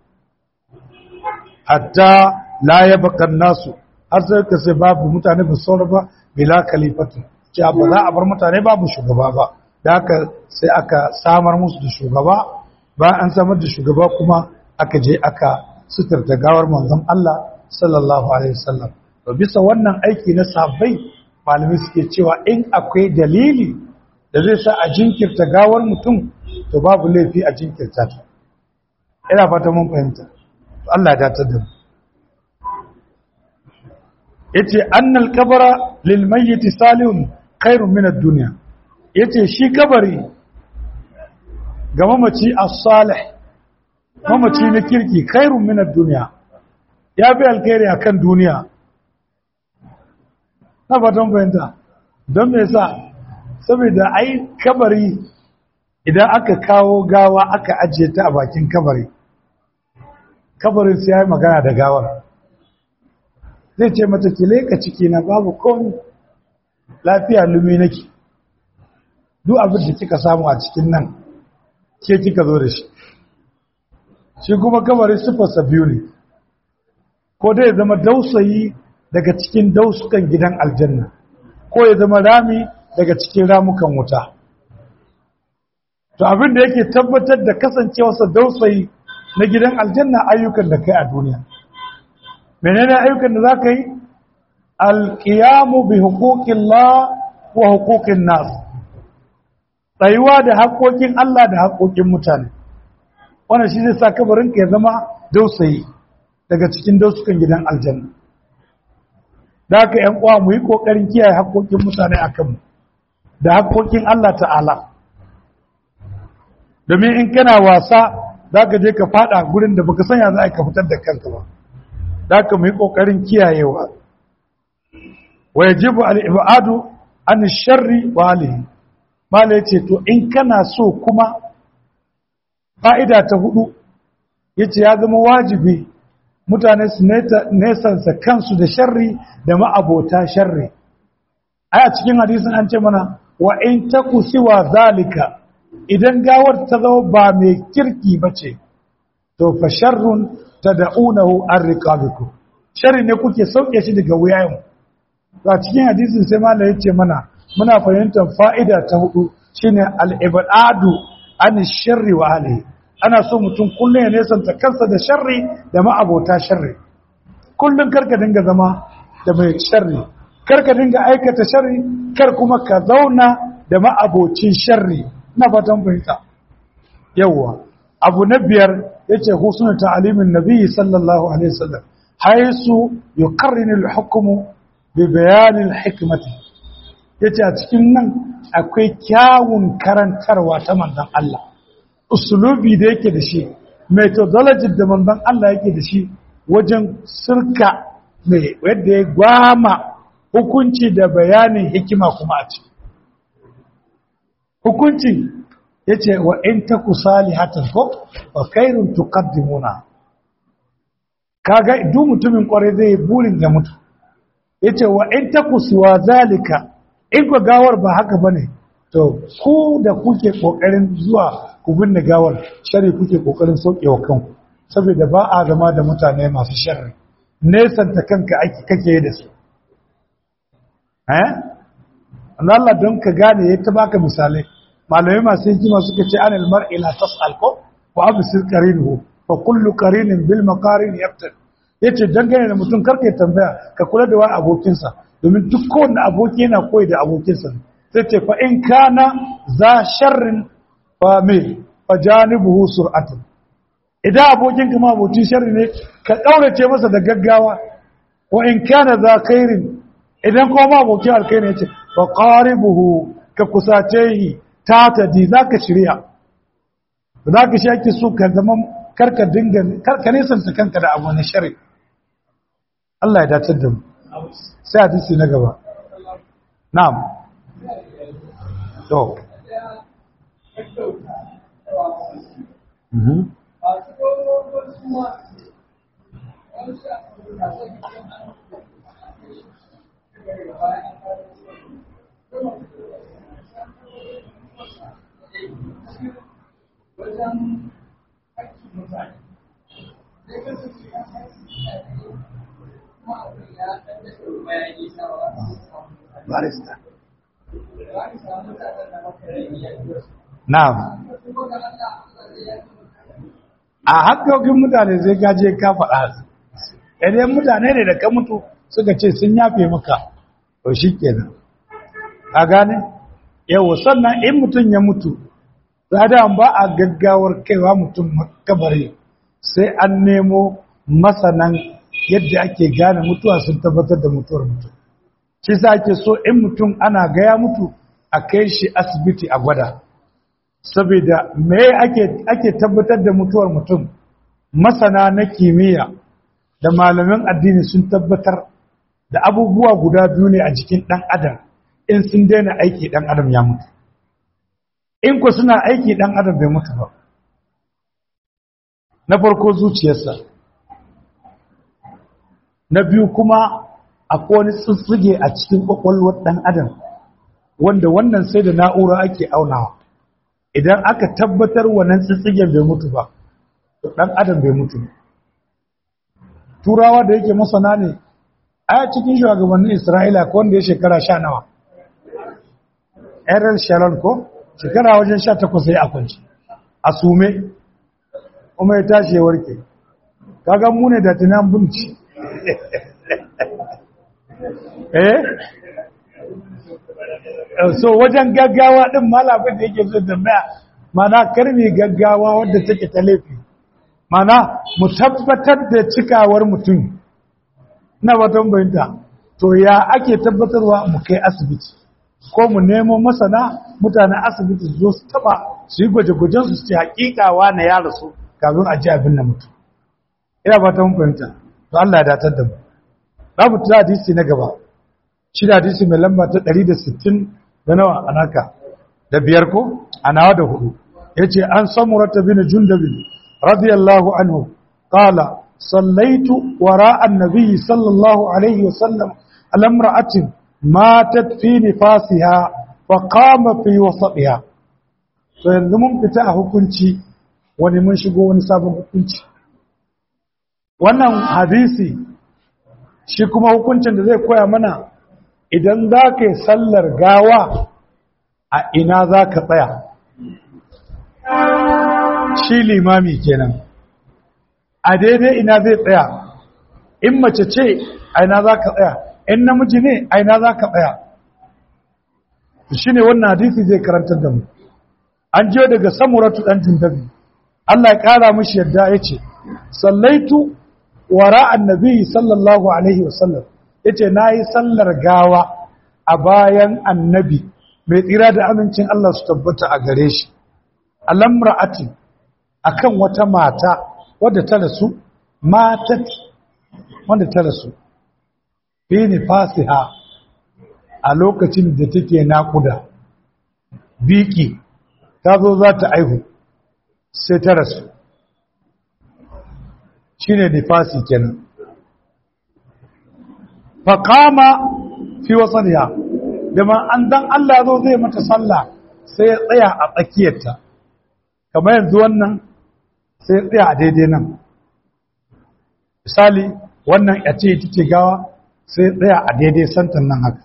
Speaker 2: hatta la ya bakan nasu, har sai ka sai babu mutane ba sauran ba bila kalifatin, cewa ba za a bar mutane babu shugaba ba, da haka sai aka samar musu da shugaba. Bayan an samar da shugaba kuma aka je aka suturta gawar manzon Allah sallallahu alaihi wasallam. To bisa wannan aiki na sahabbai, malamai suke cewa in akwai dalili da zai sa a jinkirta gawar mutum, to babu laifi a jinkirta ta. Ina fata mun fahimta. Allah ya dace da mu. Yace annal qabra lil mayyit salihun khairun min ad-dunya, yace shi kabari ga mamaci as-salih, mamaci na kirki khairun min ad-dunya, ya fi alkhairi akan duniya. Na fatan fahimta, don me yasa? Saboda ai kabari idan aka kawo gawa aka ajiye ta a bakin kabari, kabarin sai ya yi magana da gawar, zai ce mata ki leka ciki na babu komai, lafiya lumi nake, duk abin da kika samu a cikin nan ke kika zo da shi. Shi kuma kabarin sifarsa biyu ne, ko dai ya zama dausayi daga cikin dausukan gidan aljanna, ko ya zama rami daga cikin ramukan wuta. To abin da yake tabbatar da kasancewarsa dausayi na gidan aljanna ayyukan da kai a duniya. Menene ayyukan da za ka yi? Alƙiyamu bi huquqillah wa huquqin nas, tsayuwa da haƙoƙin Allah da haƙoƙin mutane. Wannan shi zai sa kabarinka ya zama dausayi daga cikin dausukan gidan aljanna. Da haka ‘yan uwa mu yi ƙoƙarin kiyaye haƙoƙin mutane a kanmu da haƙoƙin Allah ta'ala. Domin in kana wasa za ka je ka faɗa gurin da baka sanya za a ka fitar da kanka ba. Da haka mu yi ƙoƙarin kiyayewa. Wa yajibu al-ibadu an sharri wa alihi. Mala yace to in kana so kuma fa'ida ta hudu yace ya zama wajibi mutane su nesansa kansu da sharri da ma'abota sharri. Ai a cikin hadisin an ce mana wa in taku siwa zalika, idan gawar ta zama ba mai kirki bace to fa sharrun tad'unahu ar-riqabikum, sharri ne kuke sauke shi daga wuyayen. A cikin hadisin sai malai yace mana muna fahimtar fa'ida ta hudu shine al-ibadu an sharri wa alihi. Ana so mutum kullum ya nesanta kansa da sharri da ma'abota sharri. Kullum karka dinga zama da mai sharri, karka dinga aikata sharri, kar kuma ka zauna da ma'abocin sharri. Na fatan fahimta. Yawwa. Abu na biyar yace husnul ta'limin nabi sallallahu alaihi wasallam haisu yuqarrinu al-hukmu bi bayan al-hikmati yace a cikin nan akwai kyawun karantarwa ta manzon Allah usulubi da yake da shi methodology da manzon Allah yake da shi wajen sirka mai yadda ya gwama hukunci da bayanin hikima kuma a ciki hukunci yace wa in taku salihatan ko wa khairun tuqaddimuna kaga duk mutumin kware zai burin ya mutu yace wa in taku siwa zalika in ko gawar ba haka bane to ku da kuke kokarin zuwa ku binne gawar shari kuke kokarin saukewa kanku saboda ba a zama da mutane masu sharri nesanta kanka aiki kake da su Allah don ka gane ya ta baka misalai malamai masu hikima suka ce anil mar'i la tas'al ko wa absir qarinuhu fa kullu qarinin bil maqarin yaqtal yace dangane da mutum karka ya tambaya ka kula da wani abokinsa domin duk kowanne aboki yana koyi da abokinsa sai ce fa in kana za sharrin fa me fa janibuhu sur'atun idan abokin ka ma abokin sharri ne ka kaurace masa da gaggawa wa in kana za khairin idan kuma ma abokin alkhairi ne ce fa qaribuhu ka kusace yi tatadi zaka shirya zaka shi ake so ka zama karka nisanta kanka da abu na shari Allah ya dace da mu sai hadisi na gaba na'am to barista na'am a haƙƙoƙin mutane zai gaje ka faɗa idan mutane ne da ka mutu suka ce sun yafe maka to shi kenan a gane yau sannan in mutum ya mutu da ba a gaggawar kaiwa mutum kabari sai an nemo masanan yadda ake gane mutuwa sun tabbatar da mutuwar mutum shi sa ake so in mutum ana gaya mutu a kai shi asibiti a gwada saboda me ake tabbatar da mutuwar mutum masana na kimiyya da malaman addini sun tabbatar da abubuwa guda biyu ne a jikin ɗan adam in sun daina aiki ɗan adam ya mutu in ku suna aiki ɗan adam bai mutu ba na farko zuciyarsa na biyu kuma akwai wani tsitsige a cikin kwakwalwar ɗan adam wanda wannan sai da na'ura ake aunawa idan aka tabbatar wannan tsitsigen bai mutu ba to ɗan adam bai mutu turawa da yake masana ne a cikin shugabannin isra'ila ko wanda ya shekara 10 nawa Ariel Sharon ko shekara wajen 18 sai a kwanci a sume kuma ya tashi ya warke kaga mu ne da tunan bunci so wajen gaggawa din malafin da yake so tambaya mana karmi gaggawa wadda take ta laifi mana mu tabbatar da cikawar mutum na watan bayanta to ya ake tabbatarwa mu kai asibiti ko mu nemo masana mutanen asibiti zo su taba su yi gwaje-gwajen su ce hakikawa na ya rasu kafin a ji abin da mutum ina ba ta mun fahimta to Allah ya datar da mu babu ta hadisi na gaba shi da hadisi mai lamba ta 160 da nawa anaka da 5 ko anawa da 4 yace an samurata bin jundabi radiyallahu anhu qala sallaitu wara annabi sallallahu alaihi wasallam ala imra'atin matat fi nifasiha fa qama fi wasatiha to yanzu mun fita a hukunci wani mun shigo wani sabon hukunci wannan hadisi shi kuma hukuncin da zai koya mana idan za ka yi sallar gawa a ina za ka tsaya shi limami kenan a daidai ina zai tsaya in mace ce a ina za ka tsaya in namiji ne a ina za ka tsaya shi ne wannan hadisi zai karantar da mu an jiyo daga samuratu ɗan jundabi Allah ya ƙara mishi yadda ya ce sallaitu wara annabi sallallahu alaihi wasallam ya ce na yi sallar gawa a bayan annabi mai tsira da amincin Allah su tabbata a gare shi alamra'atin akan wata mata wadda ta rasu wanda ta rasu fi nifasiha a lokacin da take naƙuda biki ta zo za ta aihu sai ta rasu shi ne nifasi kenan faƙama fi wasaniya da ma an dan Allah zo zai mata sallah sai ya tsaya a tsakiyarta kamar yanzu wannan sai ya tsaya a daidai nan misali wannan ya ce take gawa sai ya tsaya a daidai santan nan haka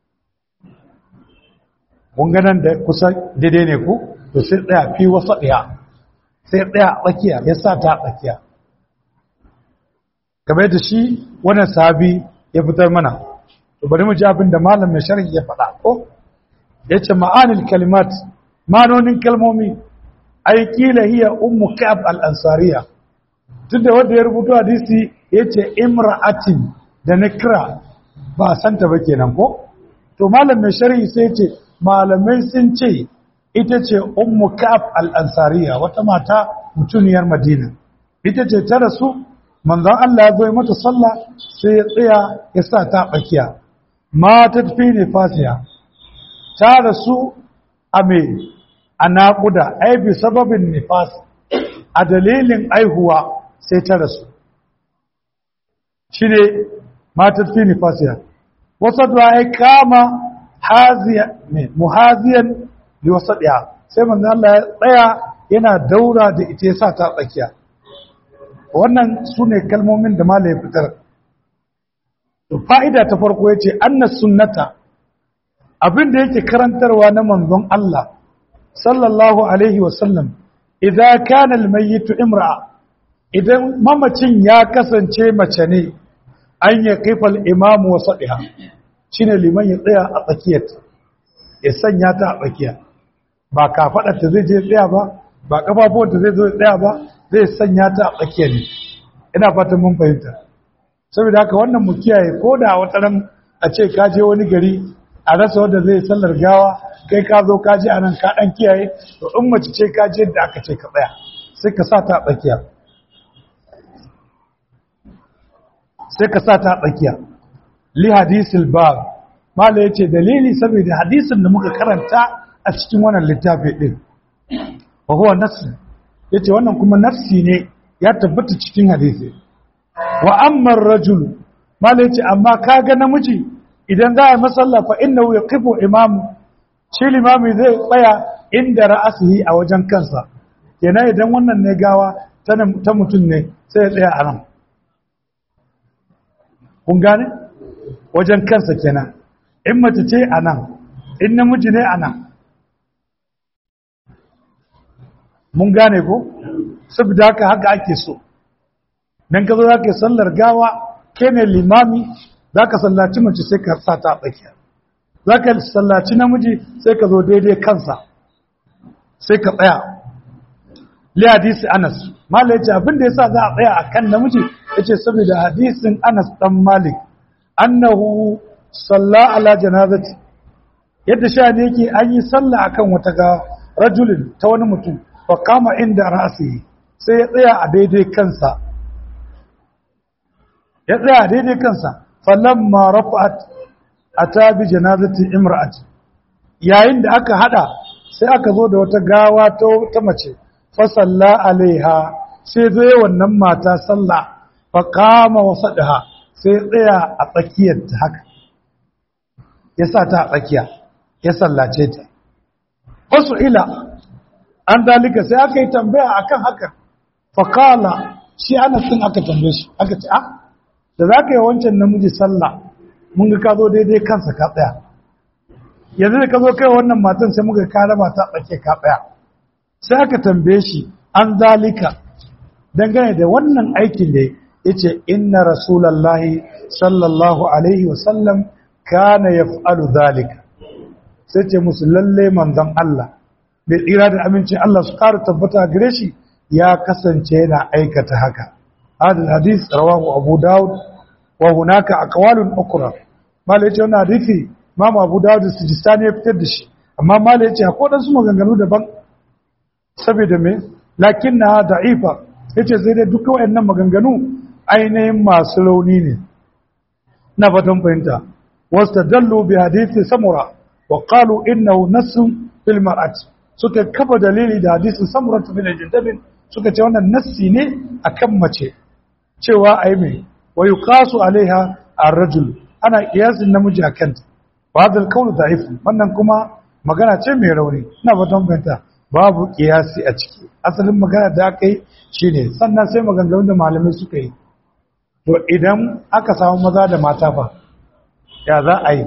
Speaker 2: ganan da kusa daidai ne ku to sai tsaya fi wasu ɗaya sai tsaya a tsakiya ya sa ta a tsakiya kamar da shi wannan sahabi ya fitar mana to bari mu ji abin da malam mai sharhi ya faɗa ko yace ma'anil kalimat manonin kalmomi ai kila hiya ummu ka'ab al-ansariya tunda wanda ya rubuta hadisi yace imra'atin da nakra ba santa ba kenan ko to malam mai sharhi sai yace malamai sun ce ita ce ummu ka'ab al-ansariya wata mata mutuniyar madina ita ce ta rasu manzon Allah ya zo mata sallah sai ya tsaya ya sa ta bakiya mata fi nifasiya ta rasu a me a naƙuda ai bi sababin nifas a dalilin aihuwa sai ta rasu shine mata fi nifasiya wasu da ai kama haziya ne muhaziyan li wasadiya sai manzon Allah ya tsaya yana daura da ita ya sa ta tsakiya wannan su ne kalmomin da malai fitar fa'ida ta farko ya ce annas sunnata abinda yake karantarwa na manzon Allah sallallahu alaihi wasallam idan kana almayyitu imra'a idan mamacin ya kasance mace ne an ya kifal imamu wasadiha shine liman ya tsaya a tsakiyarta ya sanya ta a tsakiya ba kafadarta zai je tsaya ba kafafuwanta zai zo tsaya ba zai sanya ta a tsakiya ne ina fatan mun fahimta saboda haka wannan mu kiyaye ko da wata ran a ce ka je wani gari a rasa wanda zai sallar gawa kai ka zo ka je a nan ka dan kiyaye to in mace ce ka je da aka ce ka tsaya sai ka sa ta a tsakiya li hadisil bab mala yace dalili saboda hadisin da muka karanta a cikin wannan littafi din wa huwa nasr yace wannan kuma nafsi ne ya tabbata cikin hadisi wa amma ar-rajul mala yace amma kaga namiji idan za a masalla fa innahu yaqifu imam shi limami zai tsaya inda ra'asihi a wajen kansa kenan idan wannan ne gawa ta mutum ne sai ya tsaya a nan kun gane wajen kansa kenan in mace ce a nan in namiji ne a nan mun gane ko saboda haka ake so dan ka zo za ka sallar gawa ke ne limami za ka sallaci mace sai ka sa ta tsakiya za ka sallaci namiji sai ka zo daidai kansa sai ka tsaya li hadisi anas mala yace abin da yasa za a tsaya akan namiji yace saboda hadisin anas dan malik annahu salla ala janazati yadda shani yake an yi sallah akan wata ga rajulin ta wani mutum fa kama inda ra'si sai ya tsaya a daidai kansa falamma rafa'at ata bi janazati imra'ati yayin da aka hada sai aka zo da wata gawa ta mace fa salla alaiha sai zai wannan mata sallah fa kama wasadaha sai tsaya a tsakiyar ta haka ya sa ta a tsakiya ya sallace ta wasu ila an dalika sai aka yi tambaya akan haka fa kala shi Anas din aka tambaye shi aka ce da za ka yi wancan namiji sallah mun ga ka zo daidai kansa ka tsaya yanzu da ka zo kai wannan matan sai muka ka raba ta tsake ka tsaya sai aka tambaye shi an zalika dangane da wannan aikin da yace inna rasulullahi sallallahu alaihi wasallam kana yaf'alu zalika sai ce musu lalle manzon Allah bai tsira da amincin Allah su ƙara tabbata gare shi ya kasance yana aikata haka. Hadal hadis rawahu Abu Dawud wa hunaka aqwalun ukra. Mala yace wannan hadisi Imam Abu Dawud Sijistani ya fitar da shi, amma mala yace akwai dan su maganganu daban saboda me lakinna da'ifa, yace sai dai duka wayannan maganganu ainihin masu rauni ne. Na fatan fahimta. Wastadallu bi hadisi Samura wa qalu innahu nassun fil mar'ati, suka kafa dalili da hadisin Samura bin Jundab, suka ce wannan nassi ne akan mace cewa ai mai wa yuqasu alaiha ar-rajul, ana kiyasin namiji akan ta. Wa hadal qawl da'if, wannan kuma magana ce mai rauni. Ina fatan fahimta, babu kiyasi a ciki. Asalin magana da aka yi shine, sannan sai maganganun da malamai suka yi. To idan aka samu maza da mata fa ya za a yi?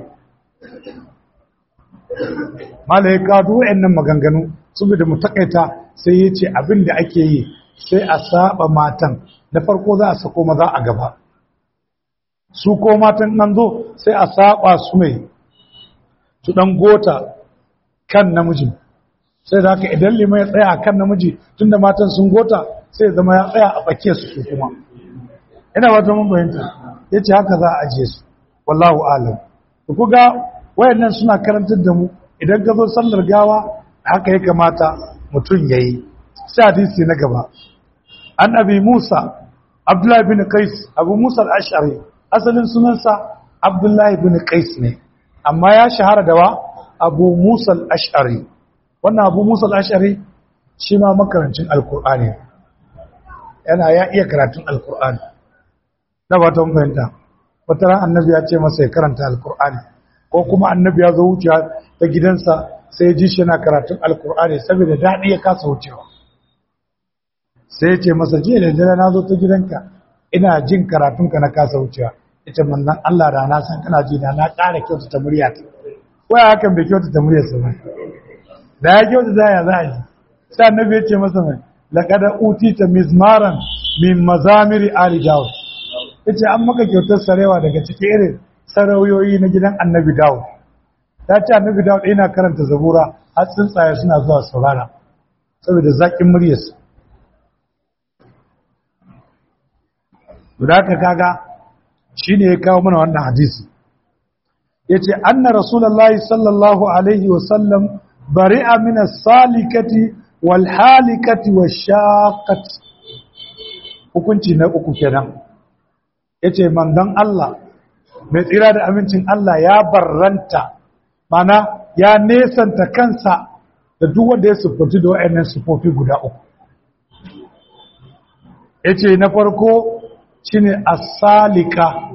Speaker 2: Malai ka duk wayannan maganganu saboda mu takaita, sai yace abin da ake yi sai a saba matan. Da farko za a sako maza a gaba, su ko matan nan zo sai a saba su mai su dan gota kan namiji, sai da haka idan liman ya tsaya a kan namiji tunda matan sun gota sai zama ya tsaya a tsakiyar su kuma. Ina wata mun bayanta yace haka za a ajiye su, wallahu a'lam. Ku ga wayannan suna karantar da mu idan ka zo sallar gawa haka ya kamata mutum yayi. Sai hadisi na gaba, an abi Musa Abdullah bin Qais, Abu Musa al-Ash'ari, asalin sunansa Abdullah bin Qais ne, amma ya shahara da wa Abu Musa al-Ash'ari. Wannan Abu Musa al-Ash'ari shi ma makarancin Alkur'ani, yana ya iya karatun Alkur'ani. Na ba ta fahimta, wata ran annabi ya ce masa ya karanta Alkur'ani, ko kuma annabi ya zo wucewa ta gidansa sai ya ji shi yana karatun Alkur'ani saboda daɗi ya kasa wucewa. Sai ya ce masa, jiya da dare na zo ta gidanka ina jin karatunka na kasa wucewa. Ita mannan Allah da na san kana ji na ƙara kyautata murya ta. Waya hakan bai kyautata muryarsa ba. Da ya kyautata ya za a yi. Sai annabi ya ce masa mai, laqad utita mizmaran min mazamiri ali Dawud. Yace an maka kyautar sarewa daga cikin irin sarayoyi na gidan annabi Dawud. Ta ce annabi Dawud yana karanta zabura har tsuntsaye suna zuwa saurara saboda zaƙin muryarsa. Da haka kaga shine ya kawo mana wannan hadisi. Yace anna rasulullahi sallallahu alaihi wa sallam bari'a min as-salikati wal halikati wash-shaqqati. Hukunci na uku kenan. Yace manzon Allah mai tsira da amincin Allah ya barranta, mana ya nesanta kansa da duk wanda ya sufofi da wayannan sufofi guda uku. Yace na farko shine as-salika,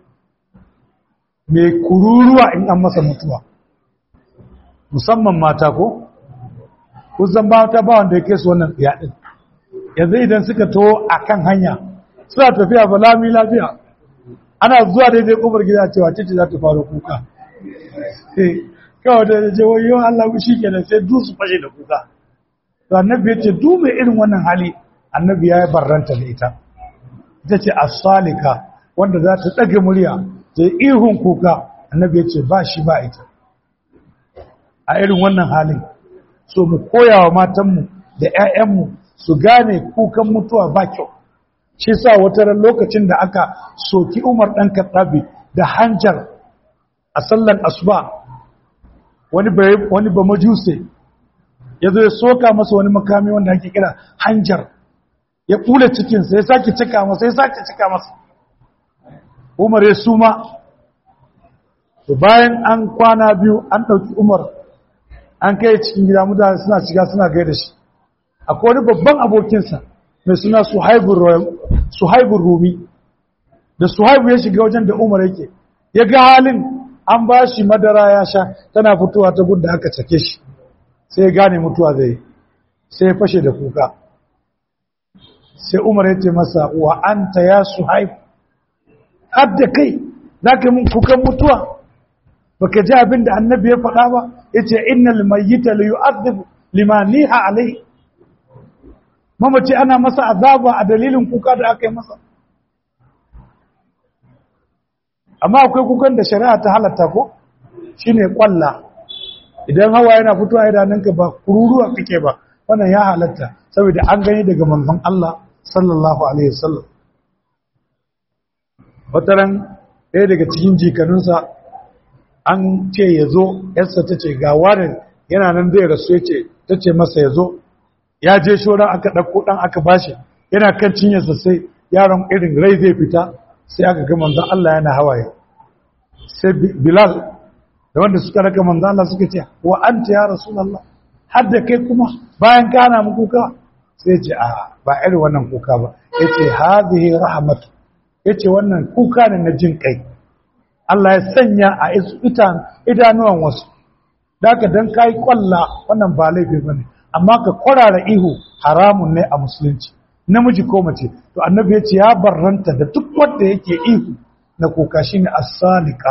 Speaker 2: mai kururuwa in an masa mutuwa, musamman mata ko kusan mata ba wanda yake su wannan tsiya din. Yanzu idan suka to akan hanya suna tafiya ba lami lafiya, ana zuwa daidai kofar gida cewa ce za ta fara kuka, kawai da je wayo Allah shi kenan sai du su fashe da kuka. To annabi ya ce du mai irin wannan hali annabi ya barranta da ita. Ita ce as-salika, wanda za ta ɗaga murya ta ihun kuka. Annabi ya ce ba shi ba ita a irin wannan halin. So mu koya wa matanmu da 'ya'yanmu su gane kukan mutuwa ba kyau. Shi sa wata ran lokacin da aka soki Umar ɗan Khattabi da hanjar a sallan asuba, wani ba majuse ya zo ya soka masa wani makami wanda ake kira hanjar, ya kula cikinsa, ya sake cika masa, Umar ya suma. To bayan an kwana biyu an ɗauki Umar an kai cikin gida, mutane suna shiga suna gaida shi. Akwai wani babban abokinsa mai suna Suhaibur Rumi, da Suhaibu ya shiga wajen da Umar yake, ya ga halin an ba shi madara ya sha tana fitowa ta gudda aka cake shi, sai ya gane mutuwa zai, sai ya fashe da kuka. Sai Umar ya ce masa, wa anta ya Suhaib, hadda kai za ka mun kukan mutuwa, baka ji abin da annabi ya faɗa ba? Ya ce innal mayyita la yu'adhab lima niha alai, mamaci ana masa azaba a dalilin kuka da aka yi masa. Amma akwai kukan da shari'a ta halatta ko shine kwalla, idan hawa yana fitowa idanunka ba kururuwa kake ba, wannan ya halatta saboda an gani daga manzon Allah sallallahu alaihi wasallam. Wataran ɗaya daga cikin jikanunsa an ce ya zo, yarsa ta ce ga wani yana nan zai rasu, ya ce ta ce masa ya zo, ya je shoran aka ɗauko ɗan aka bashi, yana kan cinyarsa sai yaron irin rai zai fita, sai aka ga manzon Allah yana hawaye. Sai Bilal da wanda suka raka manzon Allah suka ce wa anta ya Rasulullah, har da kai kuma bayan ka hana mu kuka? Sai ya ce a ba irin wannan kuka ba, ya ce hadhihi rahmatu, ya ce wannan kuka ne na jin kai, Allah ya sanya a idanuwan wasu. Da ka dan kai kwalla wannan ba laifi bane, amma ka kwarara ihu haramun ne a musulunci, namiji ko mace. To annabi ya ce ya barranta da duk wanda yake ihu na kuka, shine as-salika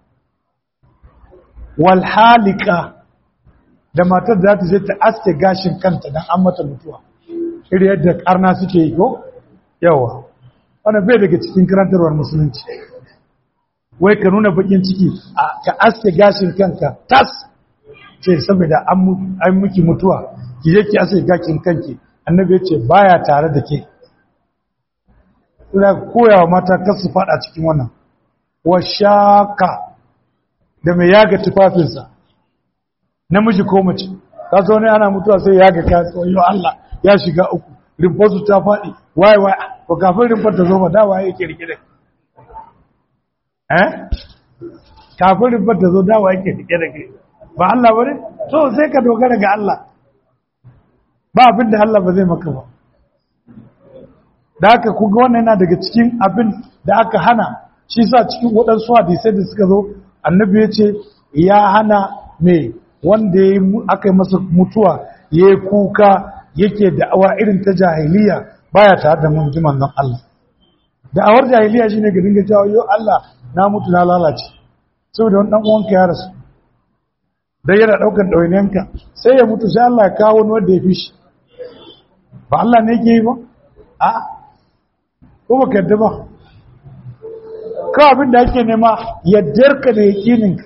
Speaker 2: wal halika, da matar da ta je ta aske gashin kanta dan an mata mutuwa, irin yadda karna suke yi ko yawa. Wannan bai daga cikin karantarwar musulunci. Wai ka nuna bakin ciki ka aske gashin kanka tas, ce saboda an miki mutuwa ki je ki aske gashin kanki. Annabi ya ce baya tare da ke. Ina koyawa mata kar su fada cikin wannan. Wa shaka, da mai yaga tufafinsa, namiji ko mace. Ka zo ne ana mutuwa sai yaga ka tsoyo Allah ya shiga uku, rimfarsu ta faɗi, waye ko kafin rimfar ta zo ba da waye yake rike da kafin rimfar ta zo da waye yake rike da kai ba Allah bane? To sai ka dogara ga Allah, ba abin da Allah ba zai maka ba. Da haka kuga wannan yana daga cikin abin da aka hana. Shi sa cikin waɗansu hadisai da suka zo, annabi ya ce ya hana mai wanda aka yi masa mutuwa ya yi kuka yake da'awa irin ta jahiliya, baya tare da mun ji manzon Allah. Da'awar jahiliya shine ga dinga cewa yo Allah na mutu na lalace, saboda wani dan uwanka ya rasu, dai yana daukar dawainiyanka, sai ya mutu sai Allah ya kawo wani wanda ya fi shi. Ba Allah ne yake yi ba? A ko ba ka yadda ba? Kawai abin da ake nema yaddarka da yakininka.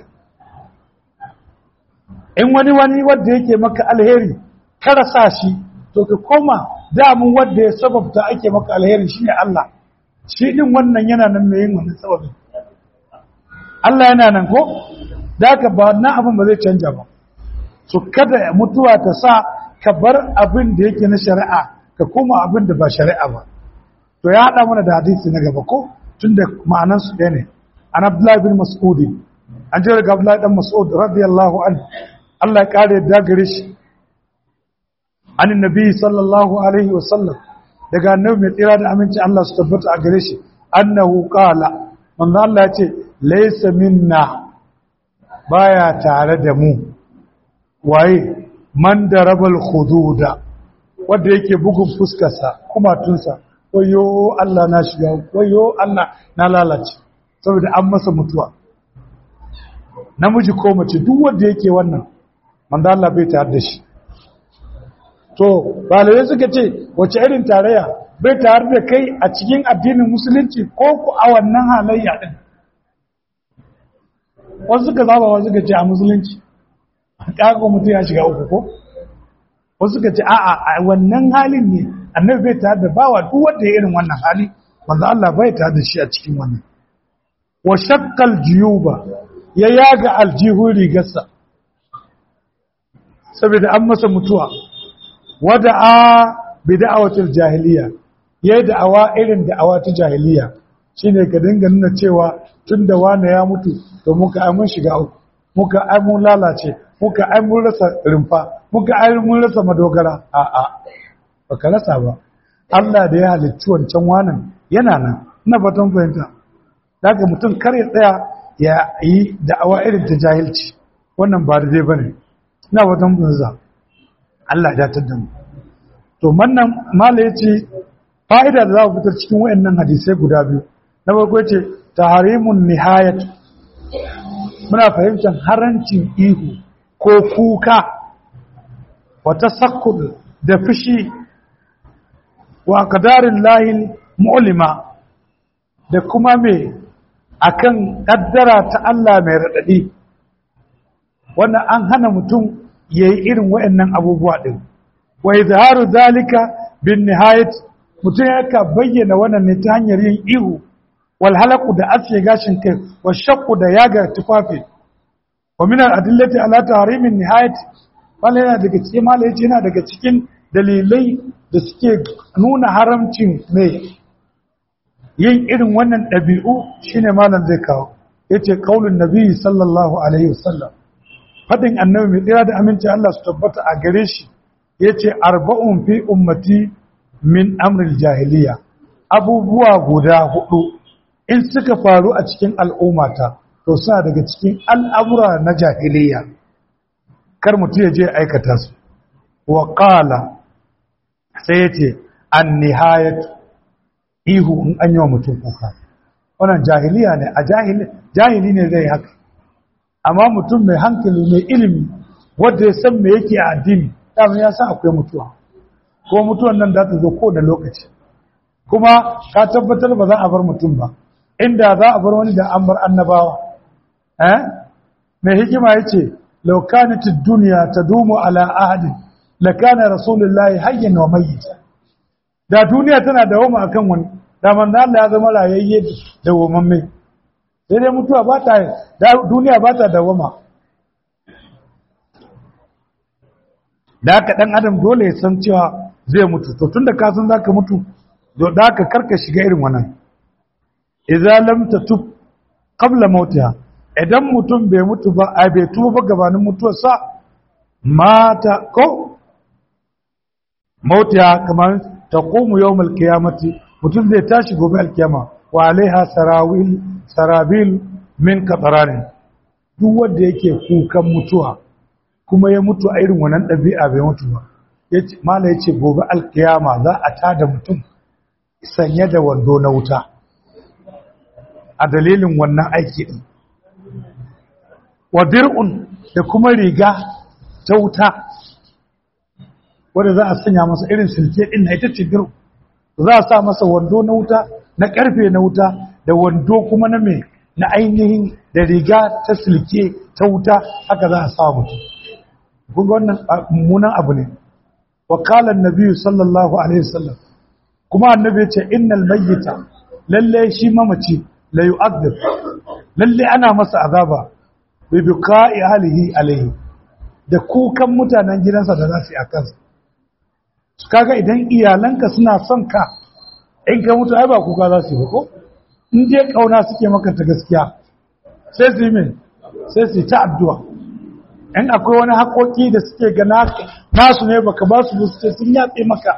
Speaker 2: In wani wanda yake maka alheri ka rasa shi, to ka koma damun wanda ya sababta ake maka alheri shi ne Allah. Shi din wannan yana nan mai yin wannan sababin. Allah yana nan ko? Da haka ba na abin ba zai canja ba. So kada mutuwa ta sa ka bar abin da yake na shari'a ka koma abin da ba shari'a ba. To ya haɗa mana da hadisi na gaba ko? Tun da ma'anansu ɗaya ne. An Abdullahi bin Mas'udi, an jira ga Abdullahi ɗan Mas'ud radiyallahu anhu, Allah ya ƙara yadda gare shi. An nabi sallallahu alaihi wasallam, daga annabi mai tsira da aminci Allah su tabbata a gare shi, annahu qala, manzo Allah ya ce laysa minna, baya tare da mu. Waye? Man darabal khududa, wanda yake bugun fuskarsa kumatunsa, wayo Allah na shiga, wayo Allah na lalace, saboda an masa mutuwa. Namiji ko mace duk wanda yake wannan, manzo Allah bai tare da shi. To balai suka ce wace irin tarayya? Bai tare da kai a cikin addinin musulunci ko ku a wannan halayya din? Wasu suka zaba, wasu suka ce a musulunci kaga mutum ya shiga uku ko? Wasu suka ce a'a a wannan halin ne annabi bai tare da bawa duk wanda ya irin wannan hali, manzo Allah bai tare da shi a cikin wannan. Wa shaqqal juyuba, ya yaga aljihu rigarsa saboda an masa mutuwa. Wada'a bi da'awatil jahiliya, yayin da'awa irin da'awa ta jahiliya, shine ka dinga nuna cewa tunda wani ya mutu to muka ai mun shiga uku, muka ai mun lalace, muka ai mun rasa rumfa, muka ai mun rasa madogara. A'a, baka rasa ba. Allah da ya halicci wancan wanan yana nan. Ina fatan fahimta. Daga mutum kar ya tsaya ya yi da'awa irin ta jahilci, wannan ba daidai bane. Ina fatan fahimta. Allah ya tada mu. To wannan mala yace fa'ida da za ku fitar cikin wayannan hadisai guda biyu. Na farko yace taharimun nihayat. Muna fahimtar harancin ihu ko kuka wa tasakkur da fushi wa qadarin lahil mu'lima, da kuma me akan kaddara ta Allah mai radadi. Wannan an hana mutum ya yi irin waɗannan abubuwa ɗin. wa izharu zalika bin nihayat mutum yaka bayyana wannan ne ta hanyar yin ihu wal halaku da aske gashin kai wa shakku da yaga tufafi wa min al adillati ala tahrimin nihayat wala yana daga cikin malaci yana daga cikin dalilai da suke nuna haramcin mai yin irin wannan ɗabi'u shine malam zai kawo yace qaulun nabi sallallahu alaihi wasallam fadin annabi mai tsira da aminci Allah su tabbata a gare shi yace arba'un fi ummati min amril jahiliya abubuwa guda hudu in suka faru a cikin al'ummata to suna daga cikin al'amura na jahiliya kar mutum ya je aikata su wa qala sai yace an nihayat ihu in an yi wa mutum kuka wannan jahiliya ne a jahili ne zai haka amma mutum mai hankali mai ilimi wanda ya san me yake a addini dama ya san akwai mutuwa ko mutuwan nan za ta zo ko da lokaci kuma ka tabbatar ba za a bar mutum ba inda za a bar wani da an bar annabawa mai hikima yace law kanat ad-dunya tadumu ala ahadin lakana rasulullahi hayyan wa mayyita da duniya tana dawoma akan wani da manzo Allah ya zama rayayye da womamme sai dai mutuwa ba ta duniya ba ta dawoma da haka dan adam dole ya san cewa zai mutu to tunda ka san zaka mutu da haka karka shiga irin wannan idza lam tatub qabla mautiha idan mutum bai mutu ba a bai tuba ba gabanin mutuwarsa mata ko mautiha kamar taqumu yawmal qiyamati mutum zai tashi gobe alkiyama wa alaiha sarabil min qatran duk wanda yake kukan mutuwa kuma ya mutu a irin wannan dabi'a bai mutu ba yace mala yace gobe alkiyama za a tada mutum sanye da wando na wuta a dalilin wannan aiki din wa dir'un da kuma riga ta wuta wanda za a sanya masa irin silke din na ita ce dir'u za a sa masa wando na wuta na karfe na wuta da wando kuma na mai na ainihin da riga ta silke ta wuta haka za a sa mutum kun ga wannan mummunan abu ne wa qala an-nabi sallallahu alaihi wasallam kuma annabi ya ce innal mayyita lalle shi mamaci la yu'adhab lalle ana masa azaba bi buka'i ahlihi alaihi da kukan mutanen gidansa da za su yi a kansa kaga idan iyalanka suna son ka in ka mutu ai ba kuka za su yi ba ko in dai kauna suke maka ta gaskiya sai su yi min sai su yi ta addu'a in akwai wani haƙoƙi da suke ga nasu ne baka ba su ce sun yatse maka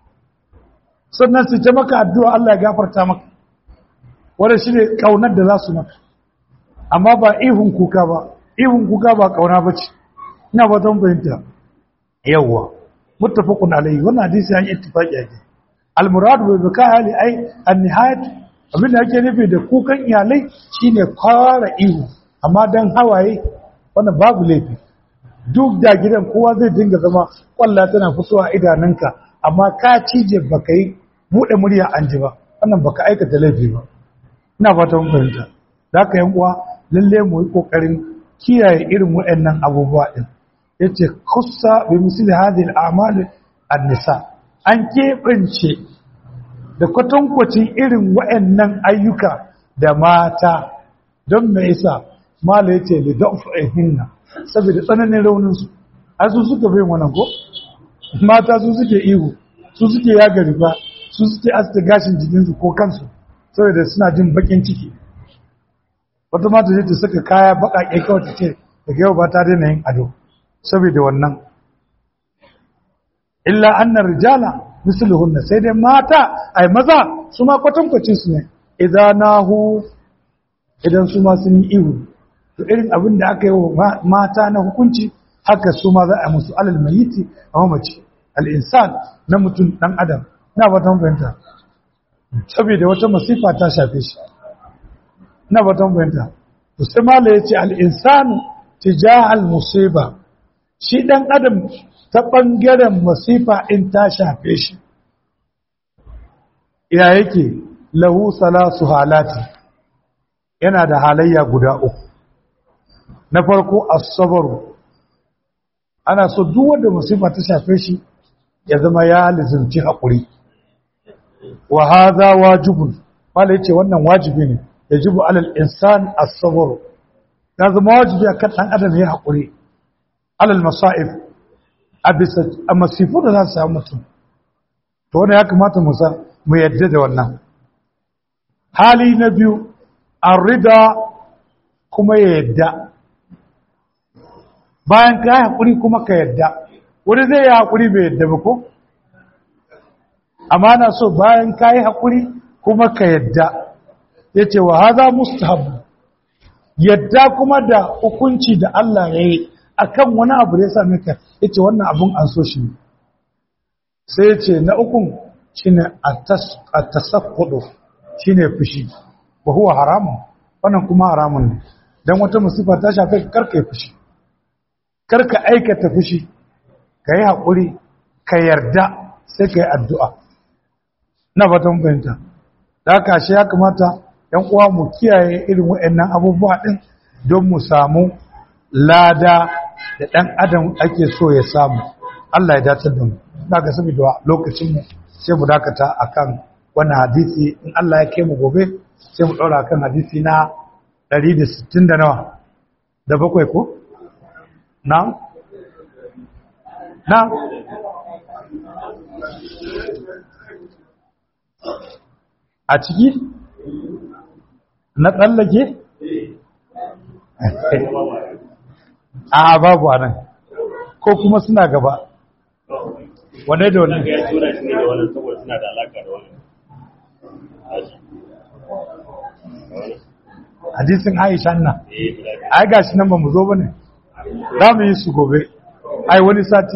Speaker 2: sannan su ta maka addu'a Allah ya gafarta maka wanda shi ne kaunar da za su maka amma ba ihun kuka ba kauna ba ce ina ba zan fahimta yawwa muttafaqun alayhi wannan hadisi an ittifaqi yake al-murad bi bikali ay an-nihayat abin da yake nufi da kukan iyalai shine fara ihu amma dan hawaye wannan babu laifi duk da gidan kowa zai dinga zama kwalla tana fitowa idanunka amma ka cije baka yi bude murya an ji ba wannan baka aikata laifi ba ina fata mun fahimta da ka yan uwa lalle mu yi kokarin kiyaye irin waɗannan abubuwa din yace kussa bi misli hadhihi al-a'mal an-nisa an kebance da kwatankwacin irin waɗannan ayyuka da mata don me yasa mala yace li da'fihinna saboda tsananin raunin su asu suka bai wannan ko mata su suke ihu su suke yaga riba su suke asta gashin jikin su ko kansu saboda suna jin bakin ciki wata mata ce ta saka kaya baƙaƙe kawai ta ce daga yau ba ta daina yin ado saboda wannan illa annar rijala misluhunna sai dai mata ai maza su ma kwatankwacin su ne idan su ma sun yi ihu to irin abin da aka yi wa mata na hukunci haka su ma za a musu alal mayiti a mamaci al-insan na mutum dan adam ina ba ta fahimta saboda wata masifa ta shafe shi ina ba ta fahimta to sai mala yace al-insanu tijahal musiba shi dan adam ta bangaren masifa in ta shafe shi ya yake lahu salasu halati yana da halayya guda uku na farko as-sabr ana so duk wanda masifa ta shafe shi ya zama ya lizimci haƙuri wa hadha wajibun wala yace wannan wajibi ne yajibu alal insan as-sabr ya zama wajibi akan dan adam ya haƙuri alal masa'ib abisa amasifu da za su samu mutum to wannan ya kamata mu yadda da wannan hali na biyu ar-rida kuma ya yadda bayan ka yi haƙuri kuma ka yadda wani zai yi haƙuri bai yadda ba ko amma na so bayan ka yi haƙuri kuma ka yadda ya ce wa haza mustahab yadda kuma da hukunci da Allah ya yi a kan wani abu da ya same ka ya ce wannan abin an so shi ne sai ya ce na ukun shi ne a tasakkudu shi ne fushi ba huwa haramun wannan kuma haramun ne don wata musifa ta shafe karka yi fushi karka aikata fushi ka yi haƙuri ka yarda sai ka yi addu'a na fatan fahimta da haka shi ya kamata ‘yan uwa mu kiyaye irin waɗannan abubuwa ɗin don mu samu lada da ɗan adam ake so ya samu Allah ya dace da mu na ga saboda lokacinmu sai mu dakata akan wannan hadisi in Allah ya kai mu gobe sai mu ɗaura akan hadisi na 160 da nawa da bakwai ko? na? a ciki na tsallake? a babu a nan ko kuma suna gaba wane da wani hadisin aisha nan ai gashi nan ba mu zo ba ne za mu yi su gobe ai wani sati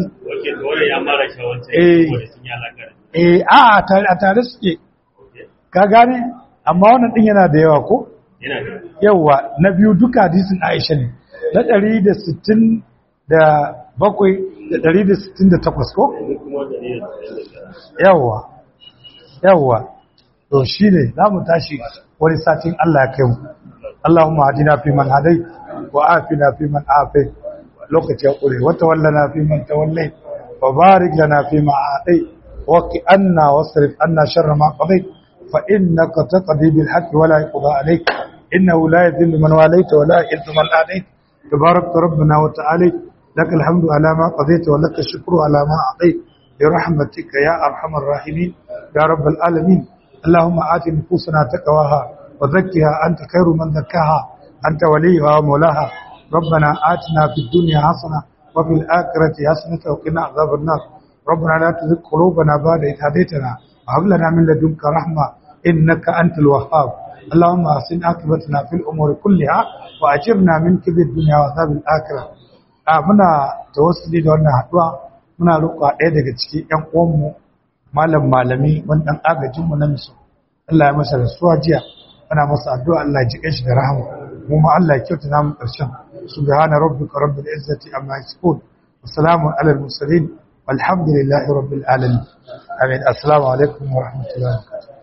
Speaker 2: a tare suke ka gane amma wannan din yana da yawa ko yawa na biyu duka hadisin Aisha ne na 167 da 168 ko yawa to shine zamu tashi wani satin Allah ya kai mu Allahumma hadina fi man hadai wa afina fi man afai lokaci ya kure wa tawallana fi man tawallai wa barik lana fi ma atai wa qi anna wasrif anna sharra ma qadait فإنك تقضي بالحق ولا يقضى عليك إنه لا يذل من واليت ولا يعز من آليت تبارك ربنا وتعالى لك الحمد على ما قضيت ولك الشكر على ما أعطيت برحمتك يا أرحم الراحمين يا رب العالمين اللهم آت نفوسنا تقواها وزكها أنت خير من زكاها أنت وليها ومولاها ربنا آتنا في الدنيا حسنة وفي الآخرة حسنة وقنا عذاب النار ربنا لا تزغ قلوبنا بعد إذ هديتنا وهب لنا من لدنك رحمة إنك أنت الوهاب اللهم أحسن عاقبتنا في الأمور كلها وأجرنا من كيد الدنيا وعذاب الآخرة muna tawassuli da wannan haduwa muna roƙa ɗaya daga cikin ƴan uwanmu malami wani ɗan agajin mu na miso Allah ya masa rasuwa jiya muna masa addu'a Allah ya jike shi da rahama mu ma Allah ya kyauta namu ƙarshen subhana rabbika rabbil izzati amma yasifun wa salamun alal mursalin walhamdulillahi rabbil alamin amin assalamu alaikum wa rahmatullahi wa barakatuh